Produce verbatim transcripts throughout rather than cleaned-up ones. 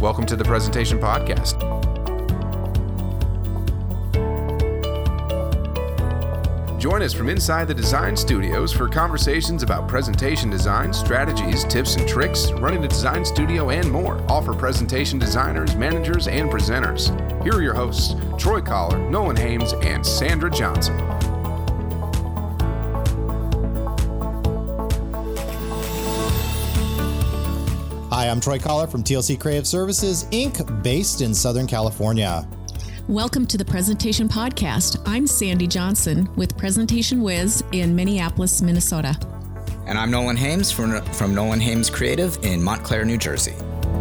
Welcome to the Presentation Podcast. Join us from inside the design studios for conversations about presentation design, strategies, tips and tricks, running a design studio, and more, all for presentation designers, managers, and presenters. Here are your hosts, Troy Collar, Nolan Hames, and Sandra Johnson. Hi, I'm Troy Collar from T L C Creative Services, Incorporated, based in Southern California. Welcome to the Presentation Podcast. I'm Sandy Johnson with Presentation Wiz in Minneapolis, Minnesota. And I'm Nolan Hames from, from Nolan Hames Creative in Montclair, New Jersey.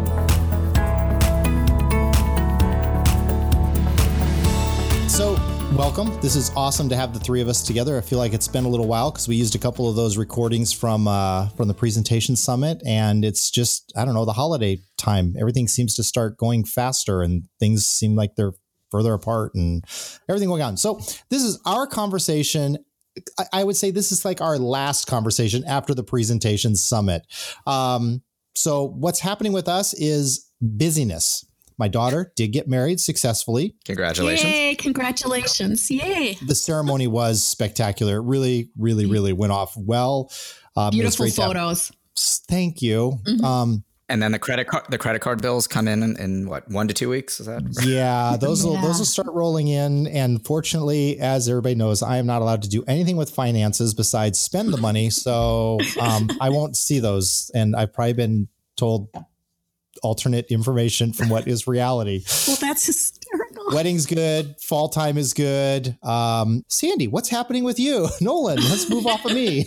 So, welcome. This is awesome to have the three of us together. I feel like it's been a little while because we used a couple of those recordings from uh, from the Presentation Summit, and it's just, I don't know, the holiday time. Everything seems to start going faster and things seem like they're further apart and everything going on. So this is our conversation. I, I would say this is like our last conversation after the Presentation Summit. Um, so what's happening with us is busyness. My daughter did get married successfully. Congratulations. Yay, congratulations. Yay. The ceremony was spectacular. Really, really, really went off well. Um, Beautiful photos. Have, thank you. Mm-hmm. Um, And then the credit card, the credit card bills come in, in in what, one to two weeks? Is that right? Yeah, those will yeah. those will start rolling in. And fortunately, as everybody knows, I am not allowed to do anything with finances besides spend the money. So um, I won't see those. And I've probably been told alternate information from what is reality. Well, that's hysterical. Wedding's good. Fall time is good. Um, Sandy, what's happening with you? Nolan, let's move off of me.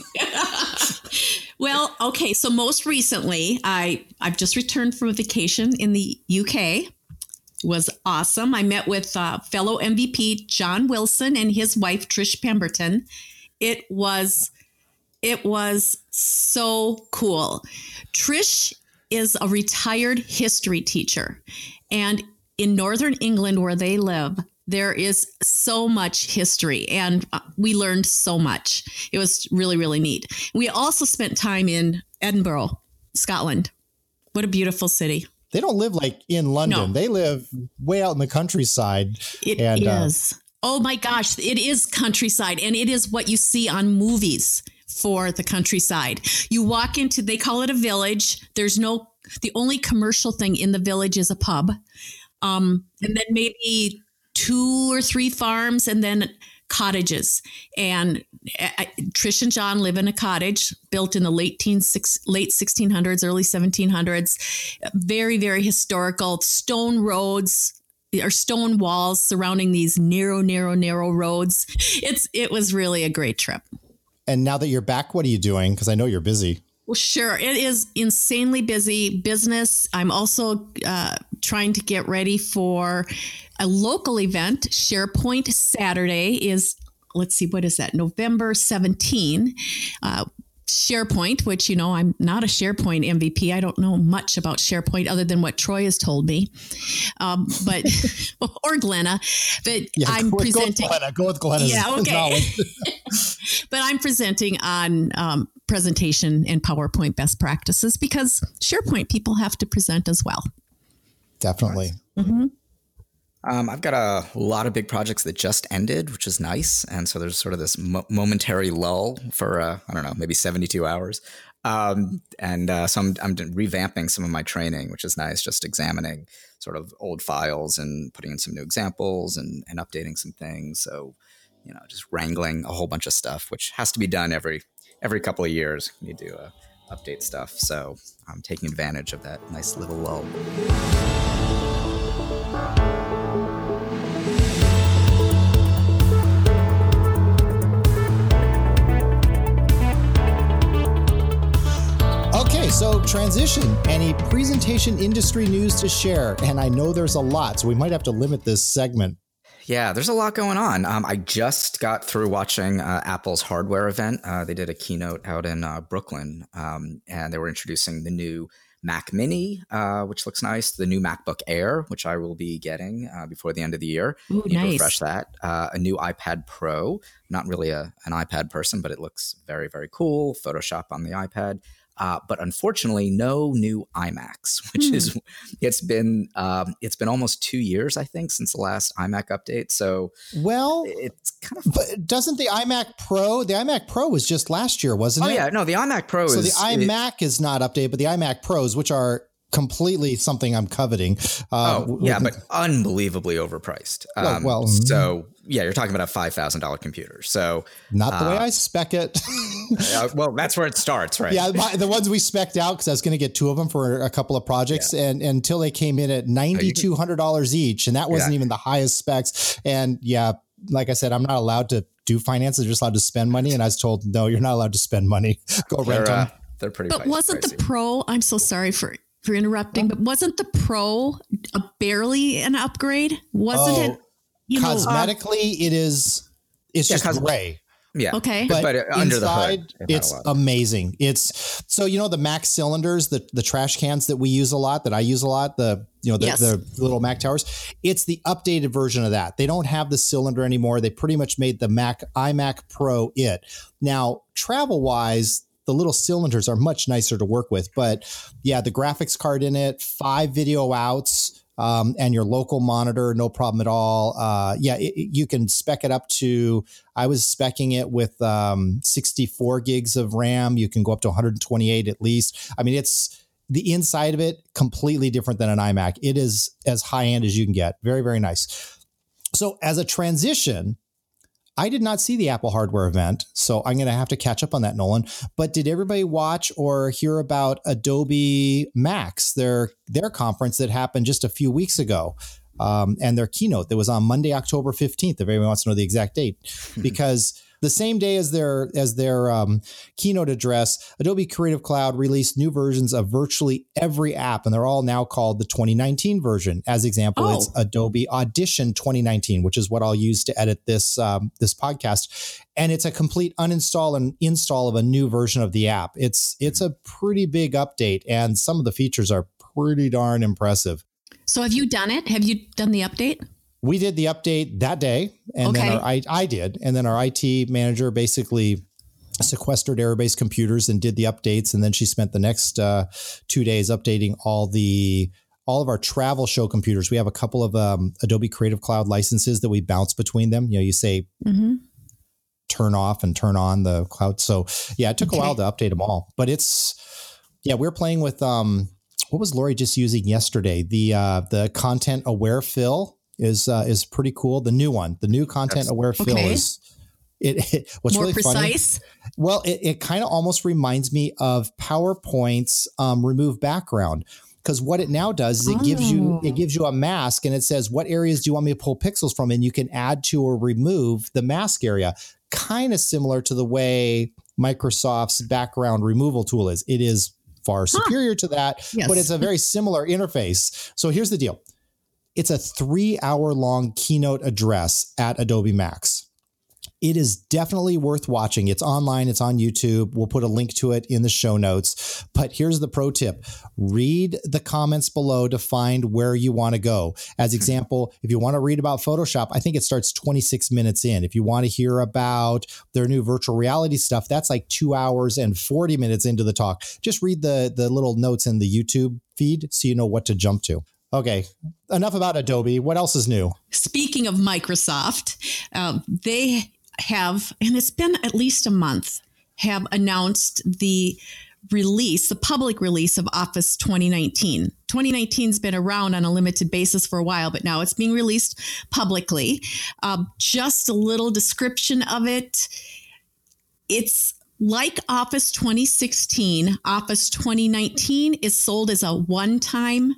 Well, okay. So most recently, I, I've just returned from a vacation in the U K. It was awesome. I met with uh, fellow M V P John Wilson and his wife, Trish Pemberton. It was, it was so cool. Trish is a retired history teacher. And in Northern England, where they live, there is so much history, and we learned so much. It was really, really neat. We also spent time in Edinburgh, Scotland. What a beautiful city. They don't live like in London. No. They live way out in the countryside. It and, is. Uh, oh my gosh, it is countryside, and it is what you see on movies for the countryside. You walk into, they call it a village. There's no, the only commercial thing in the village is a pub. Um, and then maybe two or three farms, and then cottages. And uh, Trish and John live in a cottage built in the late teen, six, late sixteen hundreds, early seventeen hundreds. Very, very historical. Stone roads or stone walls surrounding these narrow, narrow, narrow roads. It's it was really a great trip. And now that you're back, what are you doing? Because I know you're busy. Well, sure. It is insanely busy business. I'm also uh, trying to get ready for a local event. SharePoint Saturday is, let's see, what is that? November seventeenth. Uh, SharePoint, which, you know, I'm not a SharePoint M V P. I don't know much about SharePoint other than what Troy has told me. Um, but, or Glenna, but yeah, I'm go, presenting. Go with Glenna. Go with Glenna's yeah, okay. knowledge. But I'm presenting on um, presentation and PowerPoint best practices because SharePoint people have to present as well. Definitely. Mm-hmm. Um, I've got a lot of big projects that just ended, which is nice. And so there's sort of this mo- momentary lull for, uh, I don't know, maybe seventy-two hours. Um, and uh, so I'm, I'm revamping some of my training, which is nice, just examining sort of old files and putting in some new examples and, and updating some things. So, you know, just wrangling a whole bunch of stuff, which has to be done every every couple of years. You need to uh, update stuff. So I'm taking advantage of that nice little lull. Okay, so transition. Any presentation industry news to share? And I know there's a lot, so we might have to limit this segment. Yeah, there's a lot going on. Um, I just got through watching uh, Apple's hardware event. Uh, they did a keynote out in uh, Brooklyn, um, and they were introducing the new Mac Mini, uh, which looks nice, the new MacBook Air, which I will be getting uh, before the end of the year. Ooh, Need to nice. refresh that. Uh, a new iPad Pro. Not really a, an iPad person, but it looks very, very cool. Photoshop on the iPad. uh, but unfortunately, no new iMacs, which hmm. is it's been um, it's been almost two years, I think, since the last iMac update. So well, it's kind of. But doesn't the iMac Pro? The iMac Pro was just last year, wasn't oh, it? Oh yeah, no, the iMac Pro so is. So the iMac it, is not updated, but the iMac Pros, which are completely something I'm coveting. Uh, oh yeah, but unbelievably overpriced. Um, well, well, so yeah, you're talking about a five thousand dollar computer. So not the uh, way I spec it. uh, well, that's where it starts, right? Yeah, my, the ones we spec'd out because I was going to get two of them for a couple of projects, yeah. and, and until they came in at ninety-two hundred dollars each, and that wasn't yeah. even the highest specs. And yeah, like I said, I'm not allowed to do finances; they're just allowed to spend money. And I was told, no, you're not allowed to spend money. Go they're, rent them. Uh, they're pretty. But wasn't pricey. The Pro? I'm so sorry for. For interrupting, but wasn't the Pro a barely an upgrade? Wasn't oh, it? You cosmetically, know, uh, it is. It's yeah, just cos- gray. Yeah. Okay. But, but under inside, the hood, it's amazing. It's so you know the Mac cylinders, the the trash cans that we use a lot, that I use a lot. The you know the, yes. the little Mac towers. It's the updated version of that. They don't have the cylinder anymore. They pretty much made the Mac iMac Pro it. Now, travel wise, the little cylinders are much nicer to work with, but yeah, the graphics card in it, five video outs, um, and your local monitor, no problem at all. Uh, yeah, it, you can spec it up to, I was speccing it with um, sixty-four gigs of RAM. You can go up to one hundred twenty-eight at least. I mean, it's the inside of it completely different than an iMac. It is as high end as you can get. Very, very nice. So as a transition, I did not see the Apple hardware event, so I'm going to have to catch up on that, Nolan. But did everybody watch or hear about Adobe Max, their their conference that happened just a few weeks ago, um, and their keynote that was on Monday, October fifteenth, if anyone wants to know the exact date? Because the same day as their as their um, keynote address, Adobe Creative Cloud released new versions of virtually every app, and they're all now called the twenty nineteen version. As example, oh. it's Adobe Audition twenty nineteen, which is what I'll use to edit this um, this podcast. And it's a complete uninstall and install of a new version of the app. It's it's a pretty big update, and some of the features are pretty darn impressive. So have you done it? Have you done the update? We did the update that day, and okay. then our, I, I did, and then our I T manager basically sequestered Airbase computers and did the updates, and then she spent the next uh, two days updating all the all of our travel show computers. We have a couple of um, Adobe Creative Cloud licenses that we bounce between them. You know, you say mm-hmm. turn off and turn on the cloud. So yeah, it took okay. a while to update them all, but it's yeah, we're playing with um, what was Lori just using yesterday? The uh, the content aware fill. Is uh, is pretty cool. The new one, the new content That's, aware fill okay. is it, it. What's more really precise? Funny? Well, it, it kind of almost reminds me of PowerPoint's um, remove background, because what it now does is it oh. gives you it gives you a mask, and it says what areas do you want me to pull pixels from, and you can add to or remove the mask area. Kind of similar to the way Microsoft's background removal tool is. It is far huh. superior to that, yes. but it's a very similar interface. So here's the deal. It's a three hour long keynote address at Adobe Max. It is definitely worth watching. It's online. It's on YouTube. We'll put a link to it in the show notes. But here's the pro tip. Read the comments below to find where you want to go. As example, if you want to read about Photoshop, I think it starts twenty-six minutes in. If you want to hear about their new virtual reality stuff, that's like two hours and forty minutes into the talk. Just read the, the little notes in the YouTube feed so you know what to jump to. Okay, enough about Adobe. What else is new? Speaking of Microsoft, um, they have, and it's been at least a month, have announced the release, the public release of Office twenty nineteen. twenty nineteen's been around on a limited basis for a while, but now it's being released publicly. Uh, just a little description of it. It's like Office twenty sixteen. Office twenty nineteen is sold as a one-time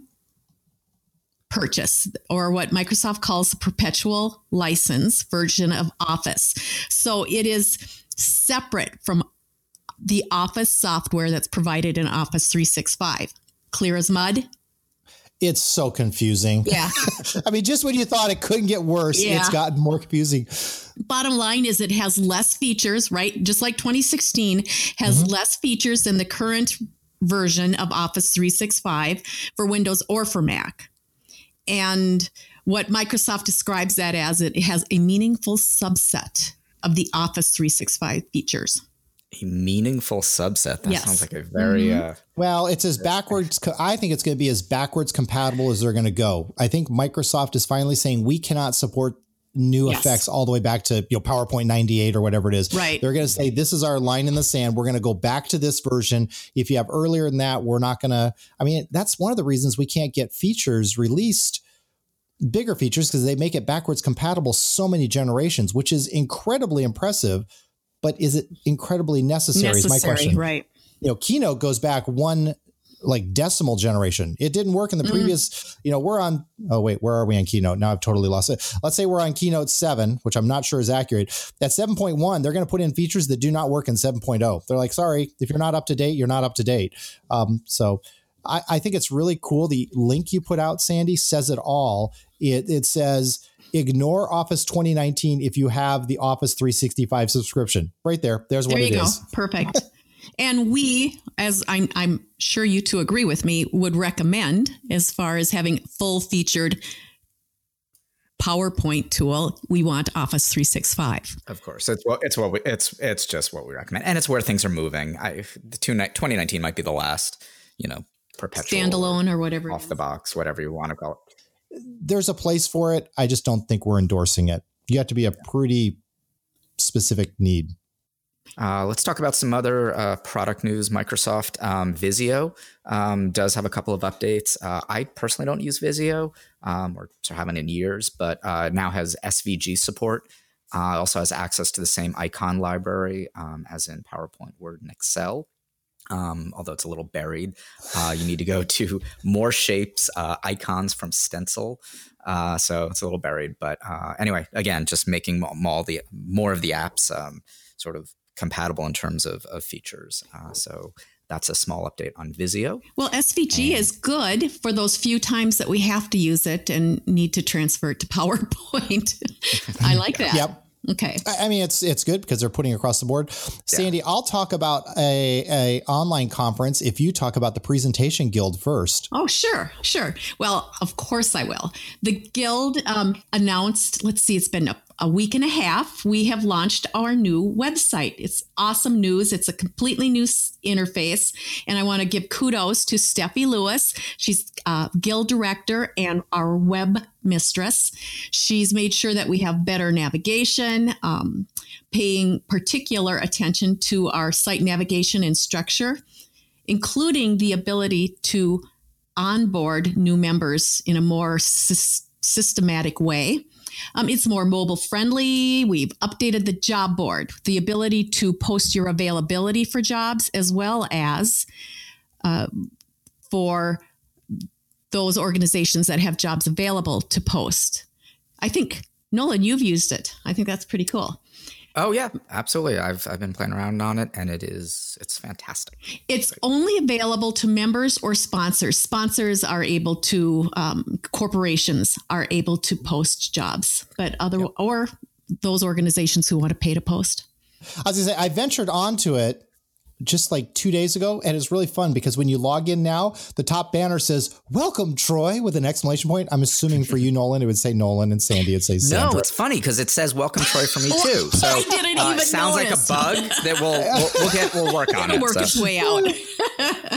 purchase, or what Microsoft calls the perpetual license version of Office. So it is separate from the Office software that's provided in Office three sixty-five. Clear as mud? It's so confusing. Yeah. I mean, just when you thought it couldn't get worse, yeah. it's gotten more confusing. Bottom line is it has less features, right? Just like twenty sixteen has mm-hmm. less features than the current version of Office three sixty-five for Windows or for Mac. And what Microsoft describes that as, it has a meaningful subset of the Office three sixty-five features. A meaningful subset. That Yes. sounds like a very Mm-hmm. uh, Well, it's as backwards. I think it's going to be as backwards compatible as they're going to go. I think Microsoft is finally saying we cannot support new Yes. effects all the way back to, you know, PowerPoint ninety-eight or whatever it is. Right. They're going to say, this is our line in the sand. We're going to go back to this version. If you have earlier than that, we're not going to, I mean, that's one of the reasons we can't get features released, bigger features, because they make it backwards compatible so many generations, which is incredibly impressive. But is it incredibly necessary, Necessary, is my question. right. You know, Keynote goes back one like decimal generation. It didn't work in the Mm. previous, you know, we're on, oh wait, where are we on Keynote? Now I've totally lost it. Let's say we're on Keynote seven, which I'm not sure is accurate. At seven point one, they're going to put in features that do not work in seven point oh. They're like, sorry, if you're not up to date, you're not up to date. Um, so I, I think it's really cool. The link you put out, Sandy, says it all. It, it says, ignore Office twenty nineteen if you have the Office three sixty-five subscription. Right there. There's what There it you go. is. Perfect. And we, as I'm, I'm sure you two agree with me, would recommend as far as having full featured PowerPoint tool, we want Office three sixty-five. Of course, it's what it's what we, it's it's just what we recommend, and it's where things are moving. I the two, twenty nineteen might be the last, you know, perpetual Standalone or whatever. it off is. the box, whatever you want to call it. There's a place for it. I just don't think we're endorsing it. You have to be a pretty specific need. Uh, let's talk about some other uh, product news. Microsoft um, Visio um, does have a couple of updates. Uh, I personally don't use Visio um, or haven't in years, but uh, now has S V G support. Uh, also has access to the same icon library um, as in PowerPoint, Word, and Excel. Um, although it's a little buried, uh, you need to go to more shapes, uh, icons from Stencil. Uh, so it's a little buried, but uh, anyway, again, just making more, the, more of the apps um, sort of compatible in terms of, of features. Uh, so that's a small update on Visio. Well, S V G And- is good for those few times that we have to use it and need to transfer it to PowerPoint. I like that. Yep. Okay. I I mean, it's it's good because they're putting across the board. Sandy, I'll talk about a, a online conference if you talk about the Presentation Guild first. Oh, sure, sure. Well, of course I will. The Guild um, announced, let's see, it's been a, a week and a half. We have launched our new website. It's awesome news. It's a completely new s- interface. And I want to give kudos to Steffi Lewis. She's uh, Guild director and our web mistress. She's made sure that we have better navigation, um, paying particular attention to our site navigation and structure, including the ability to onboard new members in a more sys- systematic way. Um, it's more mobile friendly. We've updated the job board, the ability to post your availability for jobs, as well as uh, for those organizations that have jobs available to post. I think, Nolan, you've used it. I think that's pretty cool. Oh yeah, absolutely. I've I've been playing around on it, and it is it's fantastic. It's only available to members or sponsors. Sponsors are able to, um, corporations are able to post jobs, but other yep. or those organizations who want to pay to post. I was gonna say, I ventured onto it just like two days ago, and it's really fun because when you log in now, the top banner says, "Welcome, Troy," with an exclamation point. I'm assuming for you, Nolan, it would say Nolan, and Sandy, it'd say Sandra. No, it's funny because it says "Welcome, Troy" for me too. So I didn't uh, even it sounds notice. like a bug that we'll we'll, we'll get. We'll work on It'll it. work so. its way out.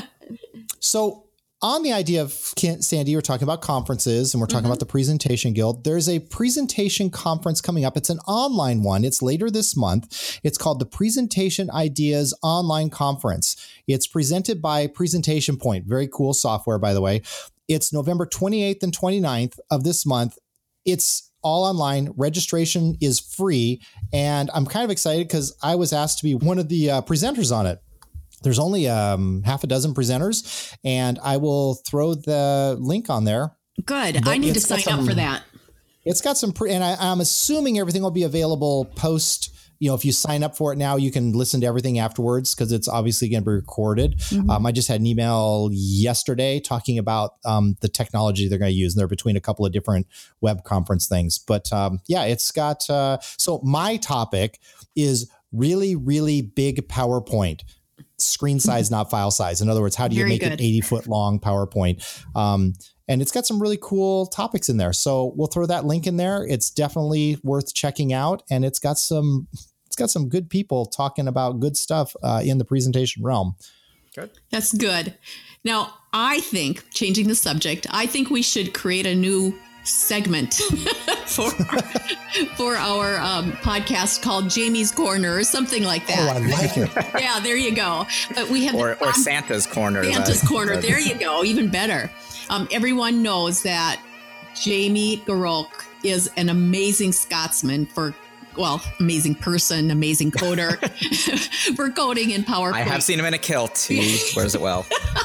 So on the idea of, Sandy, we're talking about conferences and we're talking Mm-hmm. about the Presentation Guild. There's a presentation conference coming up. It's an online one. It's later this month. It's called the Presentation Ideas Online Conference. It's presented by Presentation Point. Very cool software, by the way. It's November twenty-eighth and twenty-ninth of this month. It's all online. Registration is free. And I'm kind of excited because I was asked to be one of the uh, presenters on it. There's only um, half a dozen presenters, and I will throw the link on there. Good. But I need to it's got sign some- up for that. It's got some, pre- and I, I'm assuming everything will be available post. You know, if you sign up for it now, you can listen to everything afterwards because it's obviously going to be recorded. Mm-hmm. Um, I just had an email yesterday talking about um, the technology they're going to use, and they're between a couple of different web conference things. But um, yeah, it's got. Uh, so my topic is really, really big PowerPoint. Screen size, not file size. In other words, how do you Very make good. an eighty foot long PowerPoint? Um, and it's got some really cool topics in there. So we'll throw that link in there. It's definitely worth checking out. And it's got some it's got some good people talking about good stuff uh, in the presentation realm. Good. That's good. Now, I think, changing the subject, I think we should create a new segment for for our um, podcast called Jamie's Corner or something like that. Oh, I like it. Yeah, there you go. But we have or, or Santa's Corner. Santa's that, Corner. That, there you go. Even better. Um, everyone knows that Jamie Garolk is an amazing Scotsman for, well, amazing person, amazing coder for coding in PowerPoint. I have seen him in a kilt. He wears it well.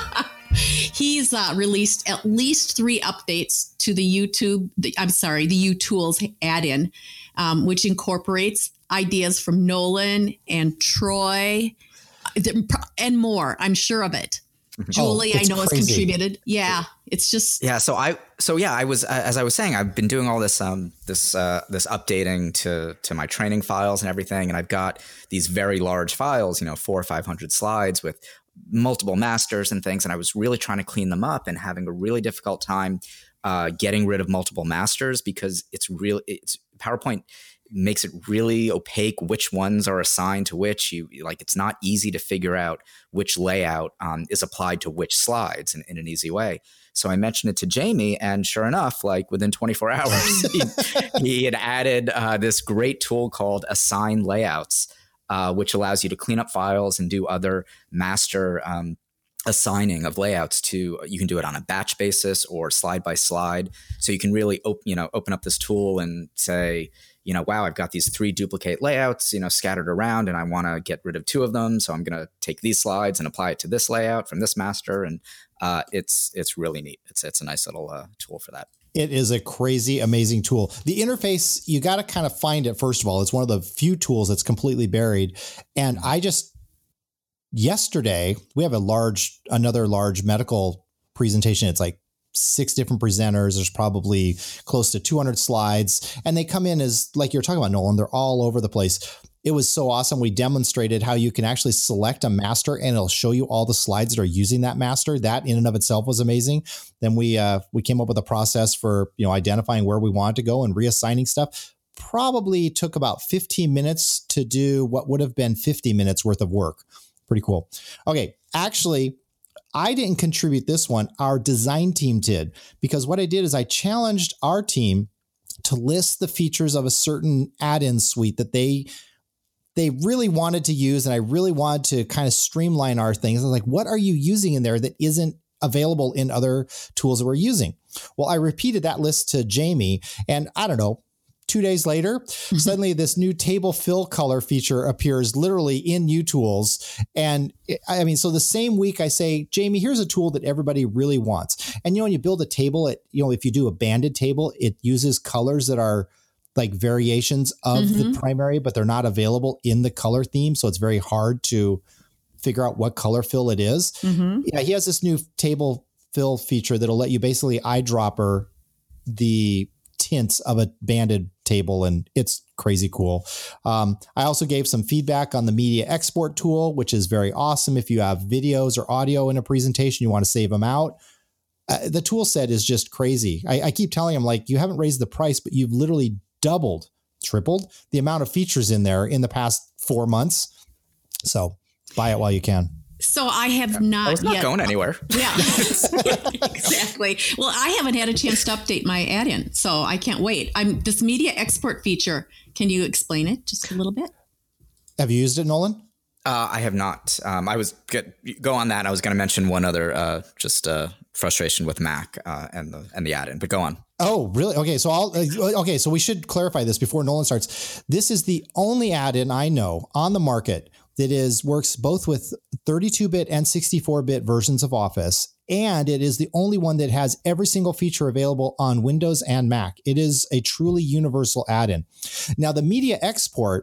He's uh, released at least three updates to the YouTube, the, I'm sorry, the UTools add-in, um, which incorporates ideas from Nolan and Troy and more. I'm sure of it. Julie, oh, I know, crazy. has contributed. Yeah, it's just yeah. So I, so yeah, I was as I was saying, I've been doing all this, um, this, uh, this updating to to my training files and everything, and I've got these very large files, you know, four or five hundred slides with multiple masters and things, and I was really trying to clean them up and having a really difficult time uh, getting rid of multiple masters because it's real. It's PowerPoint makes it really opaque which ones are assigned to which. You like it's not easy to figure out which layout um, is applied to which slides in, in an easy way. So I mentioned it to Jamie, and sure enough, like within twenty-four hours, he, he had added uh, this great tool called Assign Layouts, uh, which allows you to clean up files and do other master um, assigning of layouts to. You can do it on a batch basis or slide by slide. So you can really op- you know open up this tool and say, you know, wow, I've got these three duplicate layouts, you know, scattered around, and I want to get rid of two of them. So I'm going to take these slides and apply it to this layout from this master. And uh, it's it's really neat. It's it's a nice little uh, tool for that. It is a crazy, amazing tool. The interface, you got to kind of find it. First of all, it's one of the few tools that's completely buried. And I just, yesterday, we have a large, another large medical presentation. It's like six different presenters. There's probably close to two hundred slides, and they come in as, like you're talking about, Nolan, they're all over the place. It was so awesome. We demonstrated how you can actually select a master and it'll show you all the slides that are using that master. That in and of itself was amazing. Then we, uh, we came up with a process for, you know, identifying where we wanted to go and reassigning stuff. Probably took about fifteen minutes to do what would have been fifty minutes worth of work. Pretty cool. Okay. Actually, I didn't contribute this one. Our design team did, because what I did is I challenged our team to list the features of a certain add-in suite that they they really wanted to use. And I really wanted to kind of streamline our things. I was like, what are you using in there that isn't available in other tools that we're using? Well, I repeated that list to Jamie, and I don't know, two days later, mm-hmm. suddenly this new table fill color feature appears literally in UTools. And it, I mean, so the same week I say, Jamie, here's a tool that everybody really wants. And, you know, when you build a table, it, you know, if you do a banded table, it uses colors that are like variations of mm-hmm. the primary, but they're not available in the color theme. So it's very hard to figure out what color fill it is. Mm-hmm. Yeah, he has this new table fill feature that'll let you basically eyedropper the tints of a banded table, and it's crazy cool. Um, I also gave some feedback on the media export tool, which is very awesome. If you have videos or audio in a presentation, you want to save them out. Uh, the tool set is just crazy. I, I keep telling him, like, you haven't raised the price, but you've literally doubled, tripled the amount of features in there in the past four months. So buy it while you can. So I have not oh, it's not yet. going anywhere. Yeah, exactly. Well, I haven't had a chance to update my add-in, so I can't wait. I'm this media export feature. Can you explain it just a little bit? Have you used it, Nolan? Uh, I have not. Um, I was good. Go on that. I was going to mention one other, uh, just uh, frustration with Mac uh, and the and the add-in. But go on. Oh, really? Okay, so I'll okay. So we should clarify this before Nolan starts. This is the only add-in I know on the market that is works both with thirty-two bit and sixty-four bit versions of Office, and it is the only one that has every single feature available on Windows and Mac. It is a truly universal add-in. Now, the media export,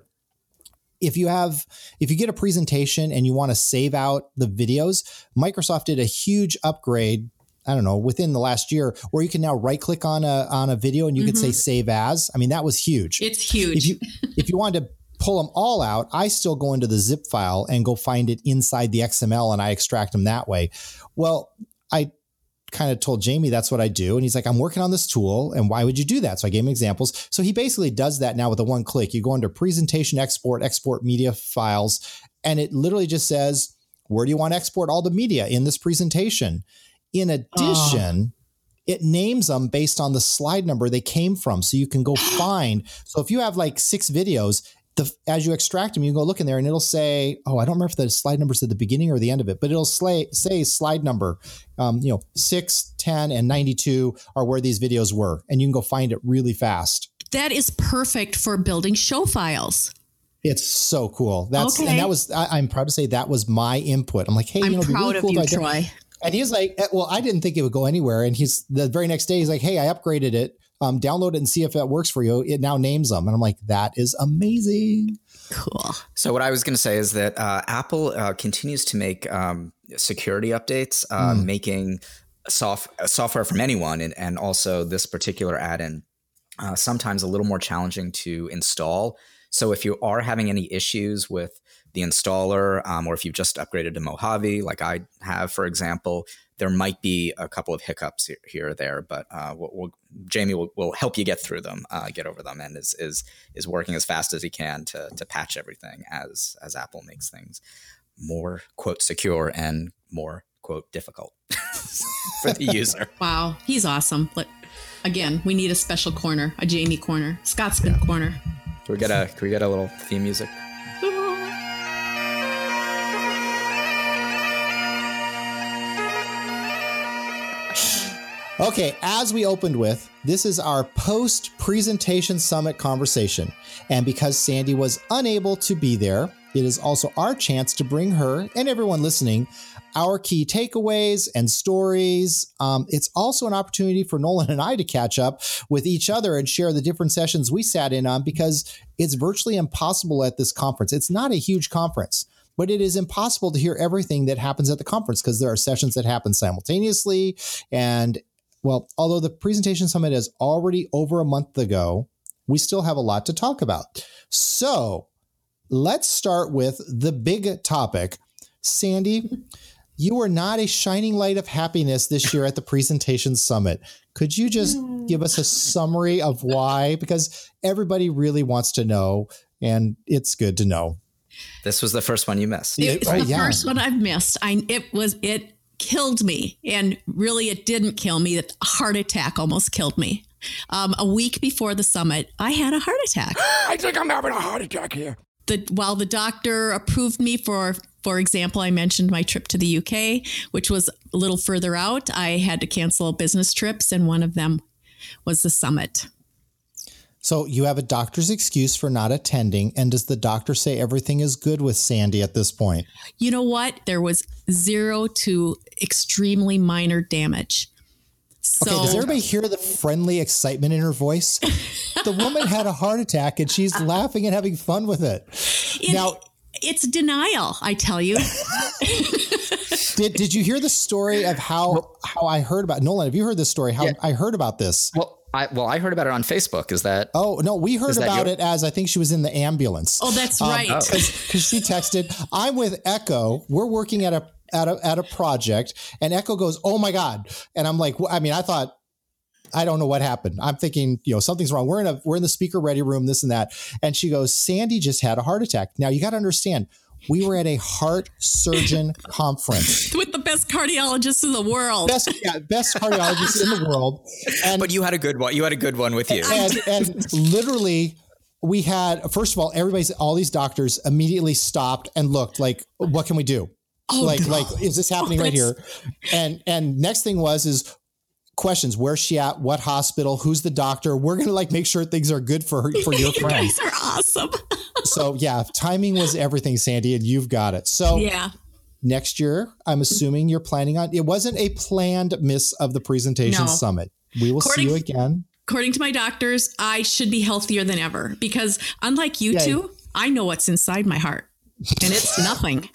if you have, if you get a presentation and you want to save out the videos, Microsoft did a huge upgrade, I don't know, within the last year, where you can now right click on a, on a video and you mm-hmm. can say save as. I mean, that was huge. It's huge. If you, if you wanted to pull them all out, I still go into the zip file and go find it inside the X M L and I extract them that way. Well, I, kind of told Jamie that's what I do. And he's like, I'm working on this tool. And why would you do that? So I gave him examples. So he basically does that now with a one click. You go under presentation, export, export media files. And it literally just says, where do you want to export all the media in this presentation? In addition, oh. it names them based on the slide number they came from. So you can go find. So if you have like six videos, The, as you extract them, you can go look in there and it'll say, oh, I don't remember if the slide number's at the beginning or the end of it, but it'll slay, say slide number, um, you know, six, ten, and ninety-two are where these videos were. And you can go find it really fast. That is perfect for building show files. It's so cool. That's okay. And that was, I, I'm proud to say that was my input. I'm like, hey, I'm you know, it'd be proud really cool of you, to Troy. And he's like, well, I didn't think it would go anywhere. And he's the very next day, he's like, hey, I upgraded it. Um, download it and see if that works for you. It now names them. And I'm like, that is amazing. Cool. So what I was going to say is that uh, Apple uh, continues to make um, security updates, uh, mm. making soft, software from anyone. And, and also this particular add-in, uh, sometimes a little more challenging to install. So if you are having any issues with the installer, um, or if you've just upgraded to Mojave, like I have, for example, there might be a couple of hiccups here or there, but uh, we'll, we'll, Jamie will, will help you get through them, uh, get over them, and is is is working as fast as he can to to patch everything as as Apple makes things more, quote, secure and more, quote, difficult for the user. Wow, he's awesome. But again, we need a special corner, a Jamie corner, Scotsman yeah. corner. Can we get a can we get a little theme music? Okay, as we opened with, this is our post-presentation summit conversation. And because Sandy was unable to be there, it is also our chance to bring her and everyone listening our key takeaways and stories. Um, it's also an opportunity for Nolan and I to catch up with each other and share the different sessions we sat in on, because it's virtually impossible at this conference. It's not a huge conference, but it is impossible to hear everything that happens at the conference because there are sessions that happen simultaneously. And well, although the presentation summit is already over a month ago, we still have a lot to talk about. So let's start with the big topic. Sandy, you were not a shining light of happiness this year at the presentation summit. Could you just give us a summary of why? Because everybody really wants to know, and it's good to know. This was the first one you missed. It's right? the yeah. first one I've missed. I it was it killed me, and really it didn't kill me. A heart attack almost killed me. Um, a week before the summit, I had a heart attack. I think I'm having a heart attack here. The, while the doctor approved me for, for example, I mentioned my trip to the U K, which was a little further out. I had to cancel business trips, and one of them was the summit. So you have a doctor's excuse for not attending. And does the doctor say everything is good with Sandy at this point? You know what? There was zero to extremely minor damage. So, okay, does everybody hear the friendly excitement in her voice? The woman had a heart attack and she's laughing and having fun with it. it now, it's denial, I tell you. did Did you hear the story of how well, how I heard about Nolan? Have you heard this story? How yeah. I heard about this? Well, I well, I heard about it on Facebook. Is that? Oh no, we heard about it as I think she was in the ambulance. Oh, that's um, right. Because oh. she texted, "I'm with Echo. We're working at a." At a, at a project, and Echo goes, oh my God. And I'm like, well, I mean, I thought, I don't know what happened. I'm thinking, you know, something's wrong. We're in a, we're in the speaker ready room, this and that. And she goes, Sandy just had a heart attack. Now you got to understand, we were at a heart surgeon conference with the best cardiologists in the world. Best, yeah, best cardiologists in the world. And, but you had a good one. You had a good one with you. And, and literally we had, first of all, everybody's, all these doctors immediately stopped and looked like, what can we do? Oh, like, no. like, is this happening oh, right here? And, and next thing was, is questions. Where's she at? What hospital? Who's the doctor? We're going to like make sure things are good for her, for your you friend. You guys are awesome. So yeah, timing was everything, Sandy, and you've got it. So yeah, next year, I'm assuming you're planning on, it wasn't a planned miss of the presentation no. summit. We will according, see you again. According to my doctors, I should be healthier than ever because unlike you yeah. two, I know what's inside my heart. And it's nothing.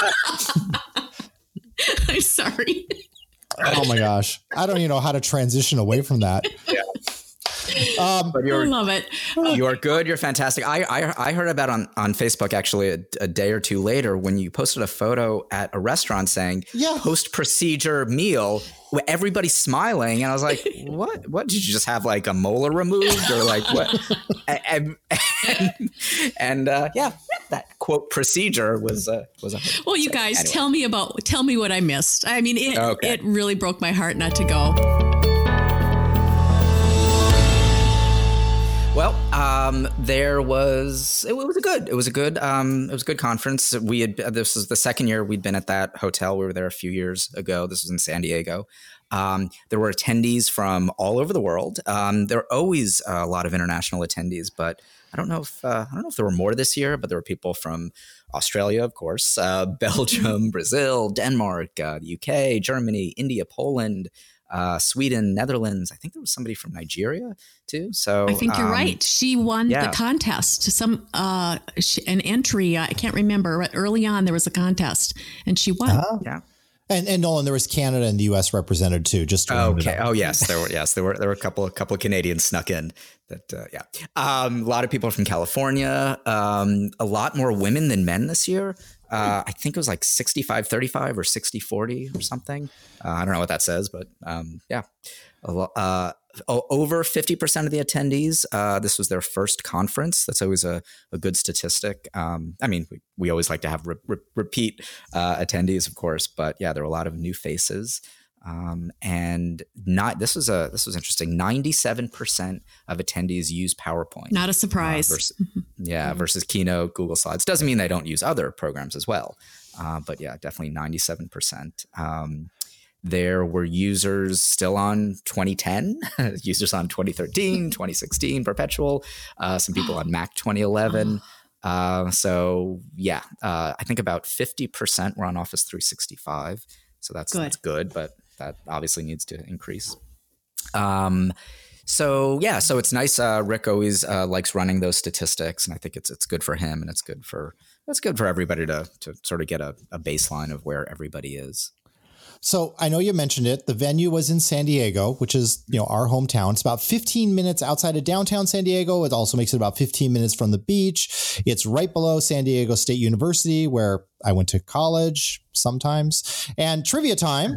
I'm sorry. Oh my gosh. I don't even know how to transition away from that. Yeah. Um, But I you're, love it. you're good. You're fantastic. I, I I heard about on on Facebook actually a, a day or two later when you posted a photo at a restaurant saying Yeah. post procedure meal. Where everybody's smiling, and I was like, "What? What did you just have like a molar removed, or like what?" and and, and uh, yeah, that quote procedure was uh, was a. Well, you so, guys, anyway. tell me about tell me what I missed. I mean, it Okay. it really broke my heart not to go. Well, um, there was it, was a good it was a good um, it was a good conference. We had this was the second year we'd been at that hotel. We were there a few years ago. This was in San Diego. Um, there were attendees from all over the world. Um, there are always a lot of international attendees, but I don't know if uh, I don't know if there were more this year. But there were people from Australia, of course, uh, Belgium, Brazil, Denmark, uh, the U K, Germany, India, Poland. Uh, Sweden, Netherlands. I think there was somebody from Nigeria too. So I think you're um, right. She won yeah. the contest. Some uh, she, an entry. I can't remember. But early on, there was a contest, and she won. Uh-huh. Yeah. And and Nolan, there was Canada and the U S represented too. Just to round it Okay. up. Oh yes, there were. Yes, there were. There were a couple. A couple of Canadians snuck in. That uh, yeah. Um, a lot of people from California. Um, a lot more women than men this year. Uh, I think it was like sixty-five thirty-five or sixty forty or something. Uh, I don't know what that says, but um, yeah. A lo- uh, o- over fifty percent of the attendees, uh, this was their first conference. That's always a, a good statistic. Um, I mean, we, we always like to have re- re- repeat uh, attendees, of course, but yeah, there were a lot of new faces. Um, and not this was a this was interesting. ninety-seven percent of attendees use PowerPoint. Not a surprise. Uh, versus, yeah, mm-hmm. versus Keynote, Google Slides. Doesn't mean they don't use other programs as well, uh, but yeah, definitely ninety-seven percent. Um, there were users still on twenty ten, users on twenty thirteen, twenty sixteen, Perpetual. Uh, some people on Mac twenty eleven. Uh, so yeah, uh, I think about fifty percent were on Office three sixty-five. So that's good. that's good, but that obviously needs to increase. Um, so yeah, so it's nice. Uh, Rick always uh, likes running those statistics, and I think it's it's good for him, and it's good for it's good for everybody to to sort of get a, a baseline of where everybody is. So I know you mentioned it. The venue was in San Diego, which is, you know, our hometown. It's about fifteen minutes outside of downtown San Diego. It also makes it about fifteen minutes from the beach. It's right below San Diego State University, where I went to college sometimes. And trivia time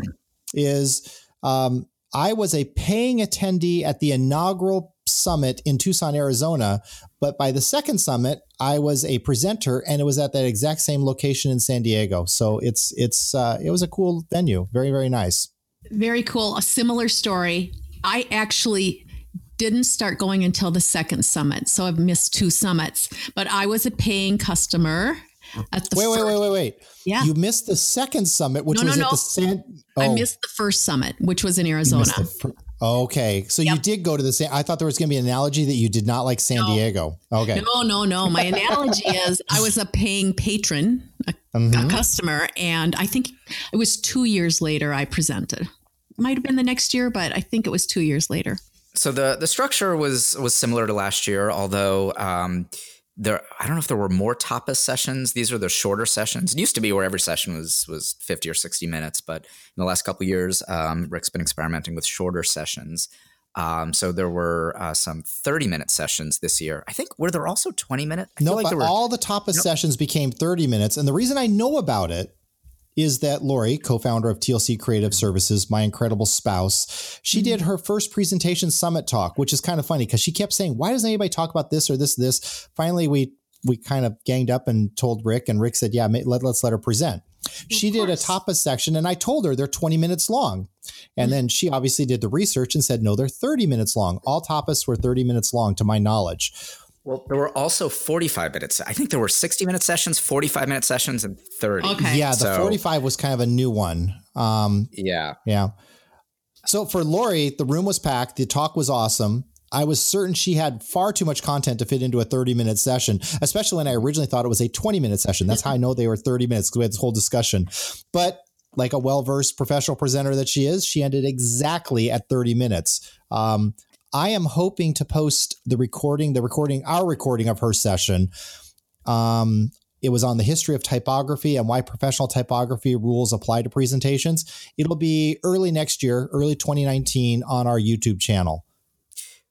is um, I was a paying attendee at the inaugural summit in Tucson, Arizona. But by the second summit, I was a presenter, and it was at that exact same location in San Diego. So it's it's uh, it was a cool venue. Very, very nice. Very cool. A similar story. I actually didn't start going until the second summit. So I've missed two summits, but I was a paying customer at the Wait, first. wait, wait, wait, wait. Yeah. You missed the second summit, which No, no, was at no. the San. Oh, I missed the first summit, which was in you Arizona. missed the fir- Okay. So Yep. you did go to the San. I thought there was going to be an analogy that you did not like San No. Diego. Okay. No, no, no. My analogy is I was a paying patron, a, Mhm. a customer, and I think it was two years later I presented. Might have been the next year, but I think it was two years later. So the the structure was was similar to last year, although um, there I don't know if there were more tapas sessions. These are the shorter sessions. It used to be where every session was was fifty or sixty minutes, but in the last couple of years, um, Rick's been experimenting with shorter sessions. Um, so there were uh, some thirty minute sessions this year. I think were there also twenty minute? I feel No, like but there were, all the tapas Yep. sessions became thirty minutes. And the reason I know about it is that Lori, co-founder of T L C Creative Services, my incredible spouse, she did her first presentation summit talk, which is kind of funny because she kept saying, why doesn't anybody talk about this or this, this? Finally, we we kind of ganged up and told Rick, and Rick said, yeah, let, let's let her present. She did a tapas section, and I told her they're twenty minutes long. And then she obviously did the research and said, no, they're thirty minutes long. All tapas were thirty minutes long, to my knowledge. Well, there were also forty-five minutes. I think there were sixty minute sessions, forty-five minute sessions, and thirty. Okay. Yeah, the So- forty-five was kind of a new one. Um, Yeah. yeah. So for Lori, the room was packed. The talk was awesome. I was certain she had far too much content to fit into a thirty minute session, especially when I originally thought it was a twenty minute session. That's how I know they were thirty minutes because we had this whole discussion. But like a well-versed professional presenter that she is, she ended exactly at thirty minutes. Um, I am hoping to post the recording, the recording, our recording of her session. Um, it was on the history of typography and why professional typography rules apply to presentations. It'll be early next year, early twenty nineteen on our YouTube channel.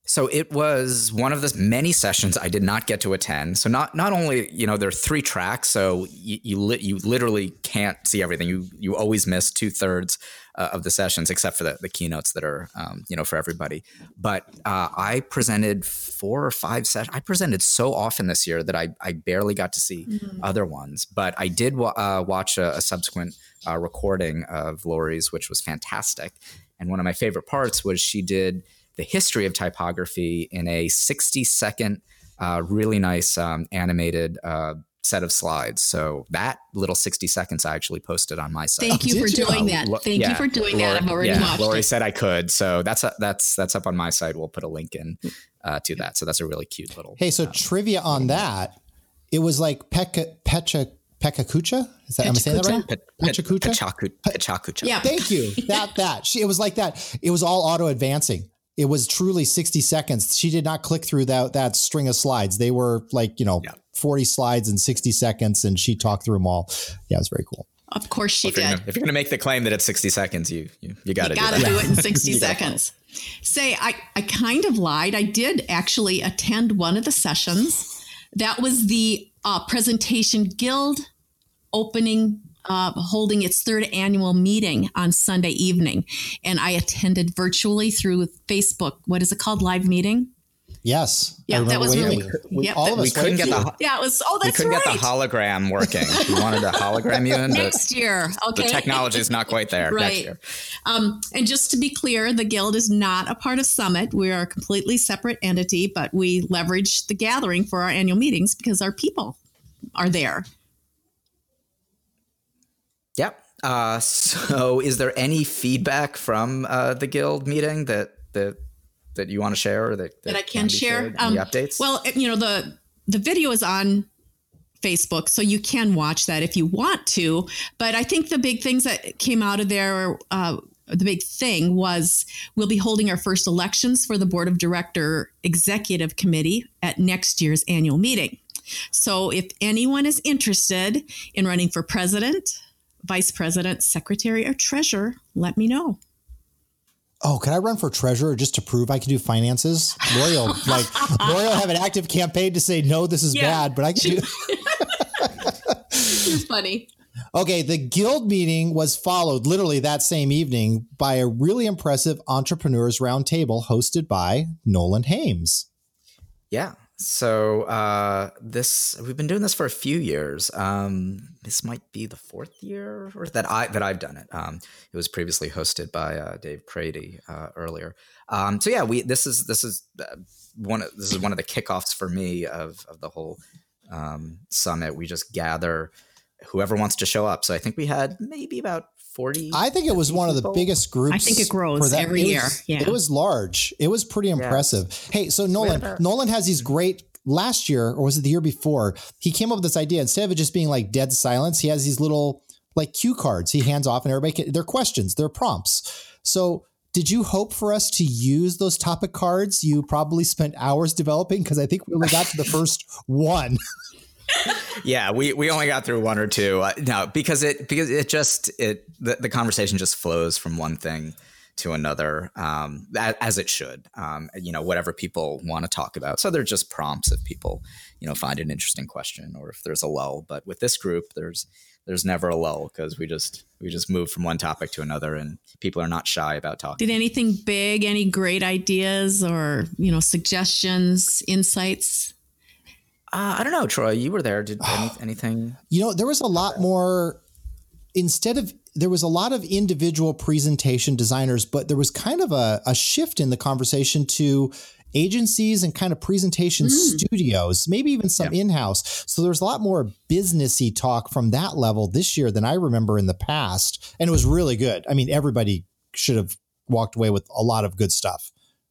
So it was one of the many sessions I did not get to attend. So not not only, you know, there are three tracks, so you you, li- you literally can't see everything. You you always miss two thirds uh, of the sessions, except for the, the keynotes that are, um, you know, for everybody. But uh, I presented four or five sessions. I presented so often this year that I, I barely got to see mm-hmm. other ones. But I did uh, watch a, a subsequent uh, recording of Lori's, which was fantastic. And one of my favorite parts was she did the history of typography in a sixty second, uh, really nice um, animated uh, set of slides. So that little sixty seconds I actually posted on my site. Thank you oh, for you? doing that. Lo- Thank yeah, you for doing Lori, that. I've already yeah, watched Lori it. said I could. So that's a, that's that's up on my site. We'll put a link in uh, to that. So that's a really cute little. Hey, so um, trivia on that, it was like Pekka, Pecha, Pekakucha? Is that, am I saying that right? Pe- pe- Pechakucha? Pechaku- Pechakucha. Yeah. Thank you. That, that. She, it was like that. It was all auto advancing. It was truly sixty seconds. She did not click through that that string of slides. They were like, you know, yeah. forty slides in sixty seconds, and she talked through them all. Yeah, it was very cool. Of course she well, if did. You're gonna, if you're going to make the claim that it's sixty seconds, you you, you got to do, do it in sixty seconds. Say, I, I kind of lied. I did actually attend one of the sessions. That was the uh, Presentation Guild opening Uh, holding its third annual meeting on Sunday evening. And I attended virtually through Facebook. What is it called? Live meeting? Yes. Yeah, that was really, we, yep, all of us we couldn't get the, yeah, it was, oh, that's we couldn't right. get the hologram working. We wanted a hologram you in. Next year. Okay. The technology is not quite there. Right. Next year. Um, and just to be clear, the Guild is not a part of Summit. We are a completely separate entity, but we leverage the gathering for our annual meetings because our people are there. Yep. Uh, so is there any feedback from uh, the Guild meeting that that that you want to share or that, that, that I can, can share? Any um, updates? Well, you know, the the video is on Facebook, so you can watch that if you want to. But I think the big things that came out of there, uh, the big thing was we'll be holding our first elections for the Board of Director Executive Committee at next year's annual meeting. So if anyone is interested in running for president, vice president, secretary, or treasurer, let me know. Oh, can I run for treasurer just to prove I can do finances? Lori will, like, Lori will have an active campaign to say, no, this is yeah. bad, but I can do. It's funny. Okay, the Guild meeting was followed literally that same evening by a really impressive Entrepreneurs Roundtable hosted by Nolan Hames. Yeah. So uh, this we've been doing this for a few years. Um, this might be the fourth year or that I that I've done it. Um, it was previously hosted by uh, Dave Prady uh, earlier. Um, so yeah, we this is this is one of, this is one of the kickoffs for me of of the whole um, summit. We just gather whoever wants to show up. So I think we had maybe about forty. I think it was one of the biggest groups. I think it grows for that. every it year. Was, yeah. It was large. It was pretty impressive. Yeah. Hey, so Nolan, a, Nolan has these great, last year, or was it the year before, he came up with this idea. Instead of it just being like dead silence, he has these little like cue cards he hands off and everybody can, they're questions, they're prompts. So did you hope for us to use those topic cards you probably spent hours developing? Because I think we only got to the first one. Yeah, we, we only got through one or two. Uh, no, because it because it just it the, the conversation just flows from one thing to another, um, as it should. Um, you know, whatever people want to talk about. So they're just prompts if people, you know, find an interesting question or if there's a lull. But with this group, there's there's never a lull because we just we just move from one topic to another, and people are not shy about talking. Did anything big, any great ideas or you know suggestions, insights? Uh, I don't know, Troy, you were there. Did any, anything? You know, there was a lot more, instead of, there was a lot of individual presentation designers, but there was kind of a, a shift in the conversation to agencies and kind of presentation mm. studios, maybe even some yeah. in-house. So there's a lot more businessy talk from that level this year than I remember in the past. And it was really good. I mean, everybody should have walked away with a lot of good stuff.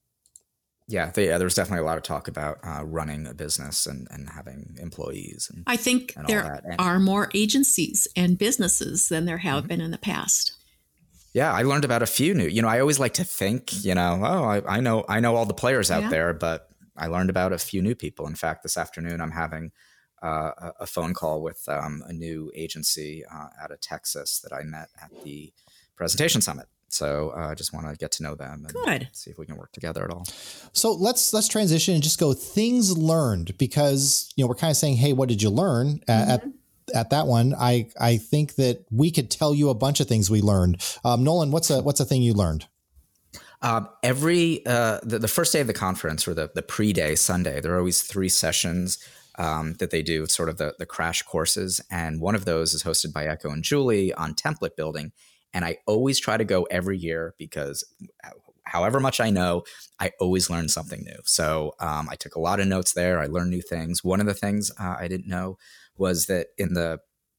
Yeah, they, yeah, there's definitely a lot of talk about uh, running a business and, and having employees. And, I think and there and, are more agencies and businesses than there have mm-hmm. been in the past. Yeah, I learned about a few new. You know, I always like to think, you know, oh, I, I know, I know all the players out yeah. there, but I learned about a few new people. In fact, this afternoon I'm having uh, a, a phone call with um, a new agency uh, out of Texas that I met at the Presentation Summit. So I uh, just want to get to know them and Good. see if we can work together at all. So let's let's transition and just go things learned, because you know we're kind of saying, hey, what did you learn uh, mm-hmm. at at that one? I I think that we could tell you a bunch of things we learned. Um, Nolan, what's a what's a thing you learned? Um, every uh, the, the first day of the conference, or the the pre-day Sunday, there are always three sessions um, that they do, sort of the the crash courses, and one of those is hosted by Echo and Julie on template building. And I always try to go every year because however much I know, I always learn something new. So um, I took a lot of notes there. I learned new things. One of the things uh, I didn't know was that in the